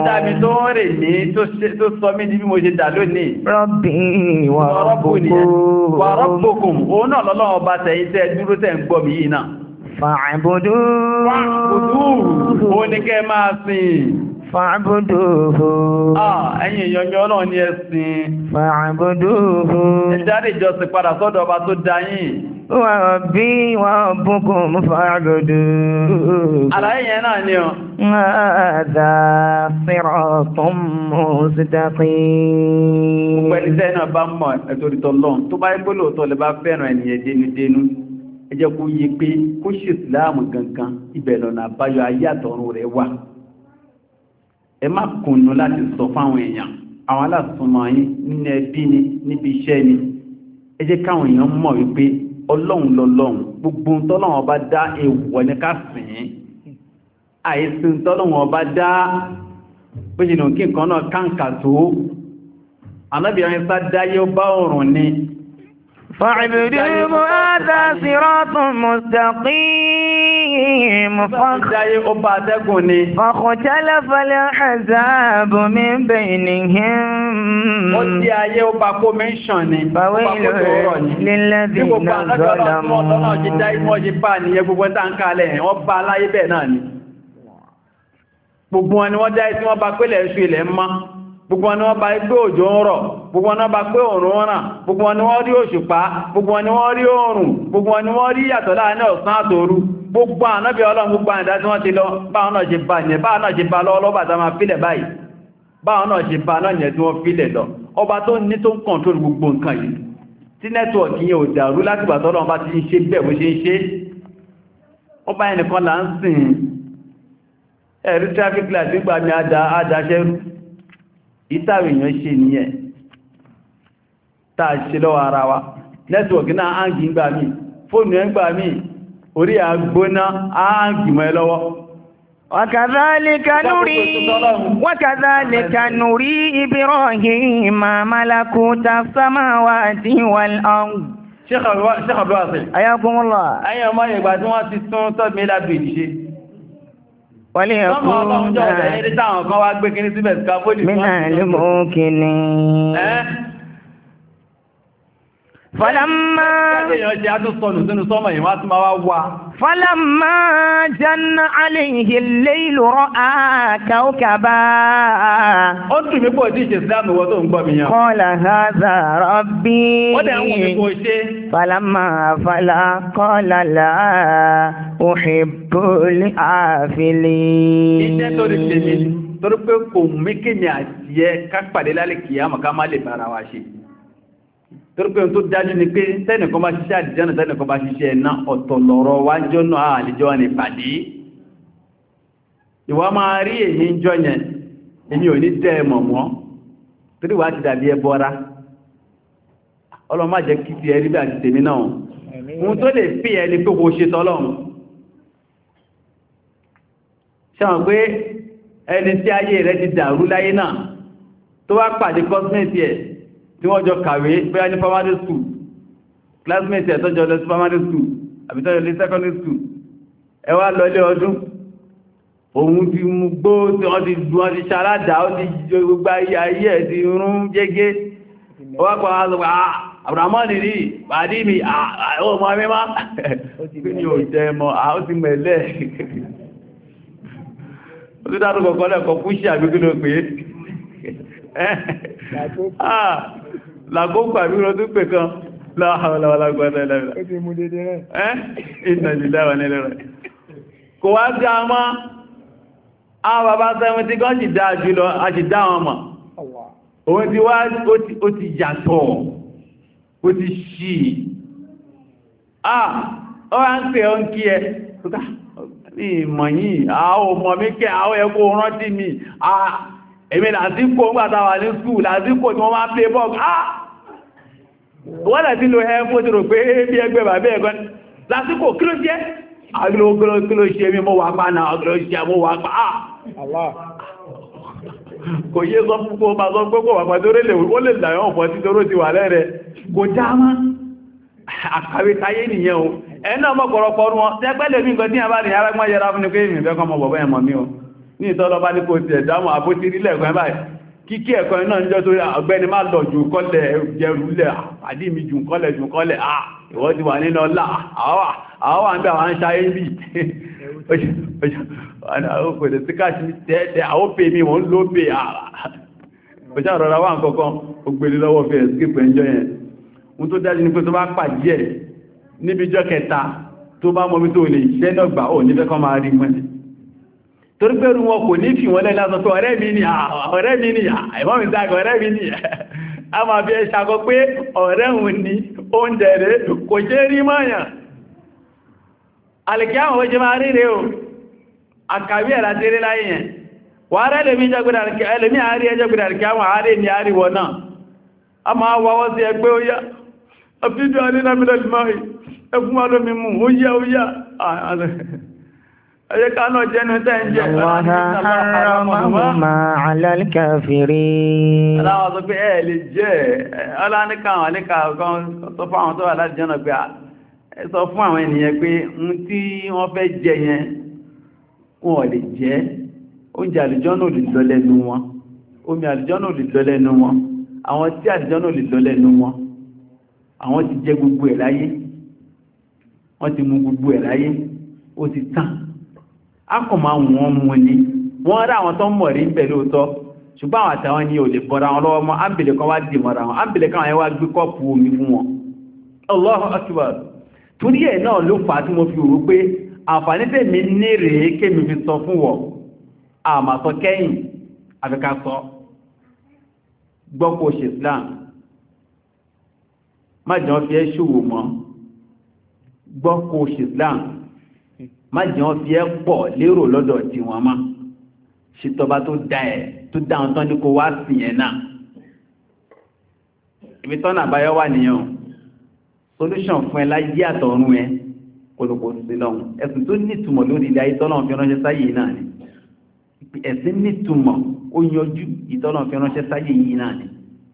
ربي وربكم فاعبدوه ẹ̀yin ìyọ̀nyọ́ náà ní ẹ̀sìn fa'buduhu ẹ̀dárí ìjọsìn padà sọ́dọ̀ ọba tó dá yín wa rabbi wa rabbukum fa'buduhu àlàyé yẹn náà ni ọ hadha siratun mustaqim pẹ̀lú iṣẹ́ náà bá mọ̀ ẹ̀tọ́rítọ́ lọ́n tó bá gbé lóòótọ́ lè bá fẹ́ràn ẹniyẹ dénúdénú ẹ jẹ́ kó yé pé kó ṣe ìsìláàmù gangan ibẹ̀ lọ́nà àbáyọ ayé àtọ̀run rẹ̀ wà ẹ má kùnú láti sọ fáwọn èèyàn àwọn alásùnmọ̀ yín nínú ẹbí ni níbi iṣẹ́ ni ẹ jẹ́ káwọn èèyàn mọ̀ wípé ọlọ́run lọ́lọ́run gbogbo tọ́lọ́run ọba dá èèwọ̀ ní ká sìn ín àìsìn tọ́lọ́run ọba dá bó ṣe nù kí nǹkan náà káǹkà tó anábìyàn sá dáyé ó bá òrùn ni فاعبدوه هذا صراط مستقيم فاختلف الأحزاب من بينهم فويل للذين ظلموا gbogbo wọn ni wọ́n dá ẹ́ tí wọ́n bá pẹ́lẹ̀ ẹ̀ṣù ilẹ̀ ń má gbogbo wọn ni wọ́n bá pé òjò ń rọ̀ gbogbo wọn ni wọ́n bá pé òòrùn ń ràn gbogbo wọn ni wọ́n rí òṣùpá gbogbo wọn ni wọ́n rí òòrùn gbogbo wọn ni wọ́n rí yàtọ̀ láàrin ọ̀sán àtòru gbogbo ànábì Ọlọ́run gbogbo àìdá tí wọ́n ti lọ báwọn náà ṣe bá yẹn báwọn náà ṣe bá lọ́wọ́ bàtà máa fílẹ̀ báyìí báwọn náà ṣe bá náà yẹn tí wọ́n fílẹ̀ lọ ọba tó ní tó ń kọ̀ntrol gbogbo nǹkan yìí tí nẹ́tíwọ̀kì yẹn ò dàrú láti gbà tọ́lọ́run bá ti ń ṣe bẹ́ẹ̀ bó ṣe ń ṣe ọba ẹnìkan là ń sìn ẹ̀rí traffic light nígbà mi àdáṣẹ́rú ìtàwé èèyàn ṣe nìyẹn tàà ṣe lọ́wọ́ ara wa nẹ́tíwọ̀kì náà áǹgì ń gbà mí fóònù ẹ̀ ń gbà mí orí àgbóná áǹgì mọ́ ẹ lọ́wọ́ وكذلك نري إبراهيم ملكوت السماوات والأرض Sheikh Abdulwasi حياكم الله ayé ọmọ ìgbà tí wọ́n ti tún tọ́ mi lábìrì ṣe وليكون من الممكنين فلما جن عليه الليل رأى كوكبا قال هذا ربي فلما أفل قال لا أحب الآفلين torí pé kò mékè ní àti ẹ kápàdé lálẹ́ kìíyàmọ̀ ká má lè bára wa ṣe torí pé tó dájú ni pé tẹ́nìkan bá ṣiṣẹ́ àdìjọ́nà tẹ́nìkan bá ṣiṣẹ́ ẹ̀nà ọ̀tọ̀lọ̀rọ̀ wájọ́ náà àlejò ní pàdé ìwà máa rí èyí ń jọ yẹn èmi ò ní tẹ́ ẹmọ̀ mọ́ torí wà ti dàbí ẹbọra ọlọ́mà jẹ́ kí ti ẹrí bí àti tèmi náà ohun tó lè fi ẹni pé kò ṣe tọ́lọ́run ṣáwọn pé ẹni tí ayé rẹ̀ ti dàrú láyé náà tó wá pàdé cosmate ẹ̀ tí wọ́n jọ kàwé bóyá ní primary school classmate ẹ̀ tọ́jọ́ lọ sí primary school àbí tọ́jọ́ lọ sí secondary school ẹ wá lọ ilé ọdún òun ti mú gbó tí wọ́n ti dùn wọ́n ti ṣàládà ó ti gbogbo ayé ẹ̀ ti rún jẹ́gẹ́ ó wá pa wá sọ pé Abrahamu rí pàdé mi ọmọ mímá ní ò jẹ́ mọ́ ó ti mẹ́lẹ̀ ó ti dárúkọ kọ́lẹ̀kọ́ fún ṣe àgbégbé pé làkókò àbíro tó pè kan láàrínláwọ́lágbàdá ilẹ̀ ó ti mú dédé rẹ̀ ìnàjìdáwà nílẹ̀ rẹ̀ kò wá já mọ́ àwọn bàbá 70 kan jì dáa jùlọ a jì dá wọn mọ̀ òun ti wá ó ti yàtọ̀ ó ti ṣì ó wá ń pè ọ́n kí ẹ ní ìmọ̀ yìí àwọn ọmọ mi kẹ́ àwọn ẹkọ́ rántí mi èmi lásìkò ń gbàtà wà ní skúù lásìkò tí wọ́n máa play ball wọ́n lẹ̀ tí lo ẹ́ fó ti rò pé bí ẹgbẹ́ bàbẹ́ ẹ̀gọ́ lásìkò kí ló jẹ́ agilogolo kí ló ṣe mi mọ́ wà pa náà agilò ṣe mọ́ wà pa kò yé sọ fún kó máa sọ pé kó wà pa tó rẹ̀ ó lè láyọ́ ọ̀pọ̀ tí toró ti wà lẹ́rẹ̀ kò dáma àkàwé táyé nìyẹn o ẹ̀nà ọmọ pọ̀rọpọ̀ wọn tẹ́gbẹ́lẹ̀ mi nǹkan tí a bá rí arágbọ́n yẹra fún ní pé ìrìn fẹ́ kọ́ mọ̀ bọ̀bọ̀ ẹ̀mọ̀ mi o ní ìtọ́lọ́bá ní kò ti ẹ̀dámọ̀ àbótírílẹ̀ ẹ̀kọ́ báyìí kíkí ẹ̀kọ́ iná ń jọ tó ọgbẹ́ni má lọ jù kọ́lẹ̀ jẹrùlẹ̀ àdími jù kọ́lẹ̀ ìwọ́n ti wà nínú ọlá àwọn àmì àwọn aṣáyé bí òkèdè tí káàkiri tẹ́ẹ̀tẹ́ àwọn pè mí wọ́n ló pè ọjá rọra wà nǹkankan ògbèlè lọ́wọ́ fẹ́ escape ẹjọ́ yẹn wọ́n tó dájú ní pé tó bá pàdé ẹ̀ níbijọ́ kẹta tó bá mọ́ bí tó lè ṣẹ́ náà ò nífẹ́ kan máa rí mọ́ni torí pẹ́rù wọn kò ní fi wọ́n lẹ́ lásán pé ọ̀rẹ́ mi ni àìmọ́ mi dágọ̀ ọ̀rẹ́ mi ni a máa fi ẹṣàkọ́ pé ọ̀rẹ́ òun ni oúnjẹ rẹ̀ kò ṣe rí mọ́yàn alìkí àwọn oúnjẹ máa rí rẹ̀ o àkàwí ẹ̀rà tí rí láyé yẹn wà rẹ̀ lèmí àárí ẹjọ́ gbìdàrìkí àwọn àárí ni àríwọ̀ náà a máa wáwọ́ sí ẹgbẹ́ ó yá àfíjọ́ alínàmílẹ̀ ẹkùn alómi mú ó yá ẹjẹ́ ká náà jẹ́nu tẹ́ ń jẹ́ harramahuma ala al-kafirin. aláwọ̀ sọ pé ẹ̀ lè jẹ́ ọláníkàwọn alékàwọn sọ fún àwọn tó wà láti jẹ́nà pé sọ fún àwọn ènìyàn pé ń tí wọ́n fẹ́ jẹ yẹn wọ́n lè jẹ́ oúnjẹ àlùjànnà ò lè lọ lẹ́nu wọn omi àlùjànnà ò lè lọ lẹ́nu wọn àwọn tí àlùjànnà ò lè lọ lẹ́nu wọn àwọn ti jẹ gbogbo ẹ̀ láyé wọ́n ti mu gbogbo ẹ̀ láyé ó ti tán akọ̀mọ̀ wọn mú ní wọ́n rá àwọn tó ń mọ̀ rí ń bẹ̀ lóòtọ́ ṣùgbọ́n àwọn àtàwọn ní ò lè bọ́ra wọn lọ́wọ́ mọ́ ámbìlẹ̀ kan wá dì mọ́ra wọn ámbìlẹ̀ kan wá gbé kọ́pù omi fún wọn Allahu Akbar torí ẹ̀ náà ló fà á tí mo fi rò pé àǹfààní tèmi ní rèé kémi fi sọ fún wọ àmàsọ kẹ́yìn àfikà sọ gbọ́kọ̀ ṣe Islam má jọ fi ẹ́ ṣòwò mọ́ gbọ́kọ̀ ṣe Islam má jẹ́ wọ́n fi ẹ́ pọ̀ lérò lọ́dọ̀ tí wọ́n má ṣètọba tó dá ẹ̀ tó dá wọn tán ní kó wá sí ẹ̀ náà ibi tọ́nà àbáyọ wà nìyàn solution fún ẹ láyé àtọ̀run ẹ kólókó sí lọ́hùn ẹ̀sùn tó nítumọ̀ lórí ilé ayé tọ́lọ̀ fi ránṣẹ́ sáyé náà ni ẹ̀sìn nítumọ̀ ó yanjú ìtọ́lọ̀ fi ránṣẹ́ sáyé yìí náà ni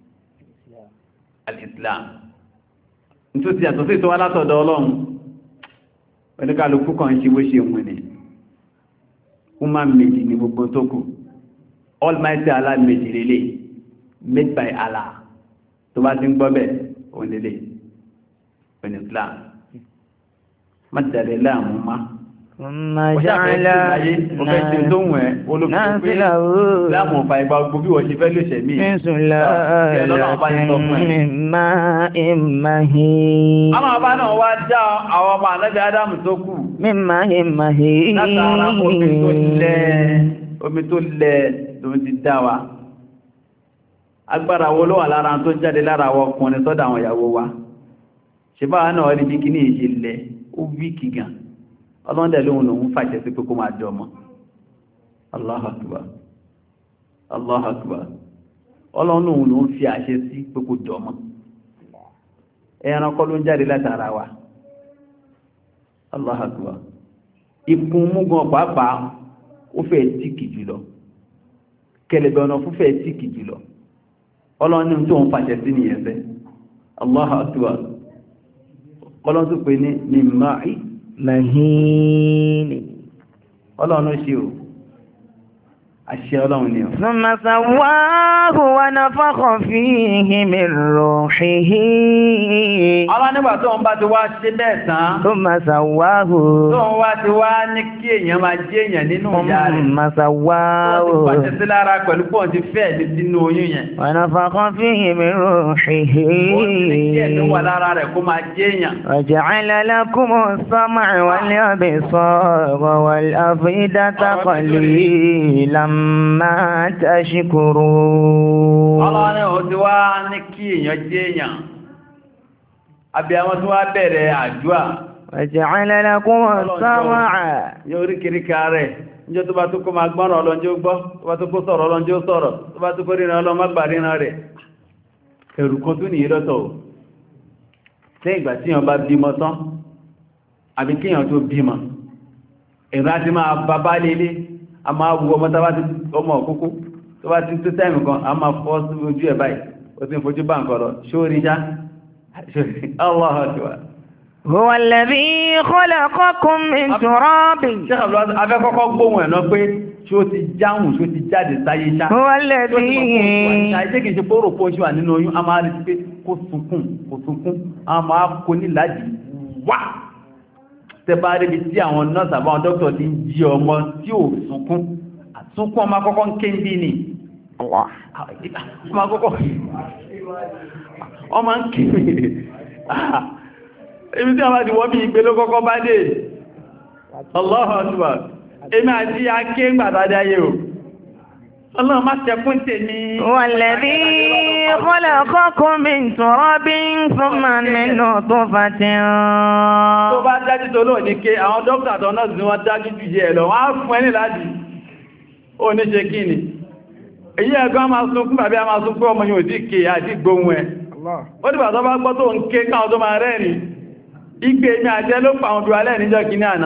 al-Islam nítorí àtọ̀ sí ìtọ́wá látọ̀dọ̀ Ọlọ́run oníkàlùkù kan ṣe wé ṣe mú ní human méjì ní gbogbo tó kù Almighty Allah méjì lélẹ̀ made by Allah tó bá ti ń gbọ́ bẹ̀ òun lélẹ̀ òun Islam má dàrẹ̀ láàmú má láàmù ọ̀fà ìgbà gbogbo bí wọ́n ṣe fẹ́ lè ṣẹ̀mí àwọn ọba náà wá dá àwọn ọmọ ànábì Ádámù tó kù látara omi tó lẹ lóun ti dá wa agbára wo ló wà lára tó jáde lára àwọn ọkùnrin sọ́dọ̀ àwọn ìyàwó wa ṣe báwa náà rí bí kí ní ìṣe lẹ ó wí kìgàn ọlọ́ndẹ̀ lóhun lòun fàṣẹ sí pé kó máa jọ ọmọ Allahu Akbar Allahu Akbar ọlọ́run lòun lòun fi àṣẹ sí pé kó jọ ọmọ ẹranko ló ń jáde látara wa Allahu Akbar ikun múgan pàápàá ó fẹ́ tíkì jùlọ kẹlẹ̀bẹ̀ ọ̀nà fúnfẹ́ tíkì jùlọ ọlọ́run tó ń fàṣẹ sí nìyẹn fẹ́ Allahu Akbar ọlọ́run tó pè ní mímáì mahini ọlọ́run ṣe o àṣẹ ọlọ́run ni o. thumma sawwahu wa nafakha fihi min ruhihi. ọlọ́ nígbà tó ń bá ti wá ṣe bẹ́ẹ̀ tán. thumma sawwahu. tó ń wá ti wá ní kí èèyàn máa jẹ́ èèyàn nínú ìyá rẹ̀. thumma sawwahu. wọ́n ti pàṣẹ sí lára pẹ̀lú pọ̀ ti fẹ́ ní sínú oyún yẹn. wa nafakha fihi min ruhihi. ó ti kí ẹ̀dùn wà lára rẹ̀ kó máa jẹ́ èèyàn. wa ja'ala lakumu as-sam'a wal-absara wal-af'idata qalilan ma tashkurun. Ọlọ́run ni ó ti wá ní kí èèyàn jẹ́ èèyàn. Àbí àwọn tó wá bẹ̀rẹ̀ àdúà. Waja'ala lakum as-sam'a. Yóò rí kìríkà rẹ̀. Níjọ́ tó bá tó kó máa gbọ́nà ọlọ́njọ́ gbọ́, tó bá tó kó sọ̀rọ̀ ọlọ́njọ́ sọ̀rọ̀, tó bá tó kó ríran ọlọ́mọ́gbà ríran rẹ̀. Ẹ̀rù kan tó nìyí lọ́tọ̀ ò. Lẹ́yìn ìgbà tí èèyàn bá bímọ tán, àbí kíyàn tó bímọ. Ẹ̀rù á ti máa bàbá lélé. A máa wù ọmọ tàbá ti ọmọ òkúkú tó bá ti tó táìmù kan a máa fọ́ sí ojú ẹ̀ báyìí ó ti ń fojú bá nǹkan lọ ṣóòrí já Allahu Akbar. Huwa alladhi khalaqakum min turabin. Ṣé àbúrò afẹ́kọ́kọ́ gbóhùn ẹ̀ náà pé ṣé ó ti jáhùn ṣé ó ti jáde sáyé ṣá. Huwa alladhi. Ṣé kìí ṣe pòrò pọ̀ ṣe wà nínú oyún, a máa rí pé kó sunkún, a máa kó ní láàjì wá. Tẹ bá rí bí tí àwọn nọ́ọ̀sì àbáwọn dókítà ti ń jí ọmọ tí ò sunkún. Àsunkún ọmọ akọ́kọ́ ń ké ń bí ni. Ọmọ akọ́kọ́ ọmọ ń ké. Ibi tí a bá ti wọ́n bí ìgbé ló kọ́kọ́ bá dé. Allahu Akbar. Èmi àti aké ń gbàtàdé ayé o. Ọlọ́run má tẹkún tèmi. Walladhi khalaqakum min turabin thumma min nutfatin. Tó bá dájú tó lóò ní ké, àwọn dókítà tó náà sí wọ́n dájú jù jẹ́ lọ, wọ́n á fún ẹni láti. Ó ní ṣe kí ni? Èyí ẹ̀gbọ́n máa sunkún bàbí a máa sunkún ọmọ yóò sí ké àti gbóhùn ẹ̀. Ó dìbà tó bá gbọ́ tó ń ké káwọn tó máa rẹ́rìn. Igbe mi àjẹ́ ló pa àwọn obìnrin alẹ́ níjọ́ kìíní àná.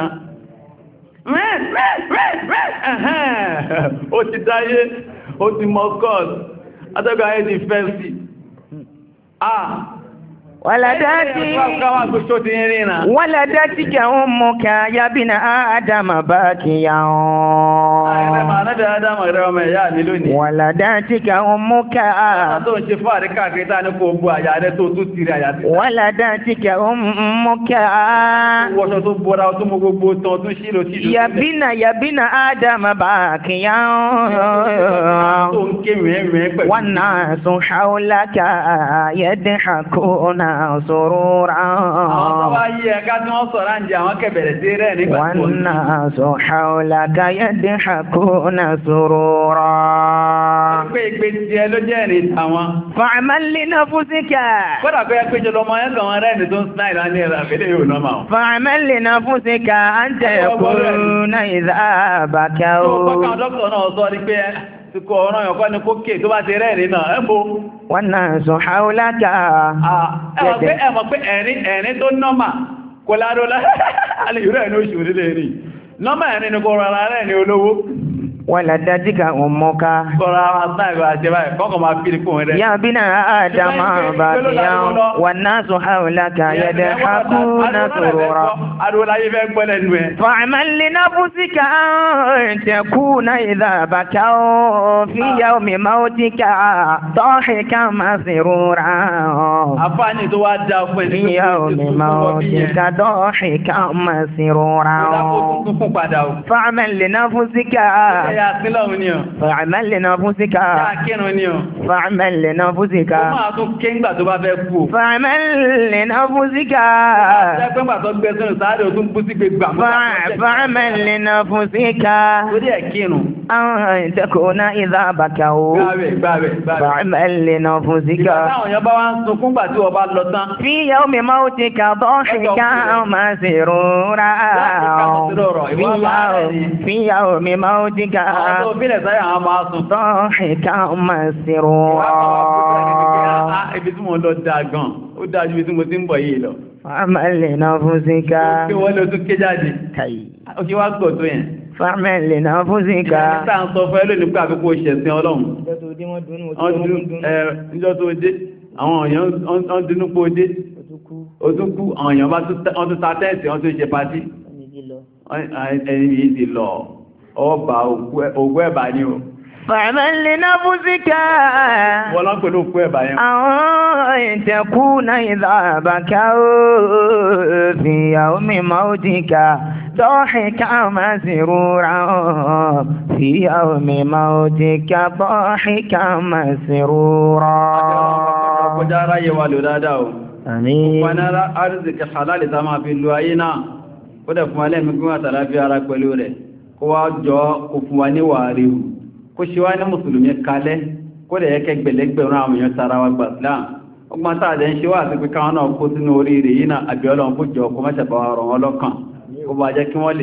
Ó ti dáyé, ó ti mọ kọ́ọ̀sì, atẹ́gbà ayé ti fẹ́ sí. Waladatika ummuka ya bina Adama bakiyan. Waladatika ummuka. Waladatika ummuka. Ya bina Adama bakiyan. Wannasu hawlaka yadhakuna surura. والناس حولك يضحكون سرورا فاعمل لنفسك فاعمل لنفسك أن تكون إذا بكوا wọ́n náà sọ haúlákà ẹ̀mọ̀ pé ẹ̀rin tó nọ́mà kò láró alìyúrẹ́ ẹ̀nà oṣù orílẹ̀ rí nọ́mà ẹ̀rin ni kò rọra rẹ̀ ní olówó waladatika ummuka kọ́ra àtàgbà àjẹ́bà ẹ̀kọ́kọ̀ máa fi kún rẹ̀ ya bina Adama bakiyan wan nasu hawlaka yadhakuna surura fa'mal li nafsika an takuna idha bakaw fi yawmi mawtika dahikan masrura àfáàní tó wá dá fún fi yawmi mawtika dahikan masrura fa'mal li nafsika fa'amal li nafsika fa'amal li nafsika fa'amal li nafsika fa'amal li nafsika an takuna idha bakaw fa'amal li nafsika fi yawmi mawtika dahikan masrura fi yawmi mawtika ضاحكا مسرورا ibi tí mo lọ dáa gan ó dájú ibi tí mo ti ń bọ̀ yìí lọ فاعمل لنفسك kí wọ́n lọ tún ké jáde ó kí wá gbọ́ tó yẹn فاعمل لنفسك ìgbà ń sọ fẹ́ lónìí pé àkókò ìṣẹ̀sìn ọlọ́run níjọ́ tó dé àwọn èèyàn dínú pé ó dé ó tún kú àwọn èèyàn bá tún ta tẹ́ẹ̀sì wọ́n tún ṣe pàtí ẹni yìí ti lọ ọba ògbó ẹ̀bà ni o. فاعمل لنفسك wọ́n lọ́n pẹ̀lú ògbó ẹ̀bà yẹn. أن تكون إذا بكوا في يوم موتك ضاحكا مسرورا في يوم موتك ضاحكا مسرورا. kọjá aráyé wa lò dáadáa o. àmín. wọn náà arzikì halali tá máa fi lo ayé náà ó dẹ̀ fún wa lẹ́mí gún àtàláfíà ara pẹ̀lú rẹ̀ kó wá jọ kó fún wa níwà ríru kó ṣe wá ní mùsùlùmí kalẹ̀ kó lè yẹ́kẹ́ gbẹ̀lẹ́gbẹ̀rún àwọn èèyàn tara wa gbà Islam ọgbọ́n tàà jẹ́ ń ṣe wá àti pé káwọn náà kó sínú oríire yìí náà àbí Ọlọ́run kó jọ kó mẹ́sẹ̀ bá wa rọ̀ wọn lọ́kàn kó bá jẹ́ kí wọ́n lè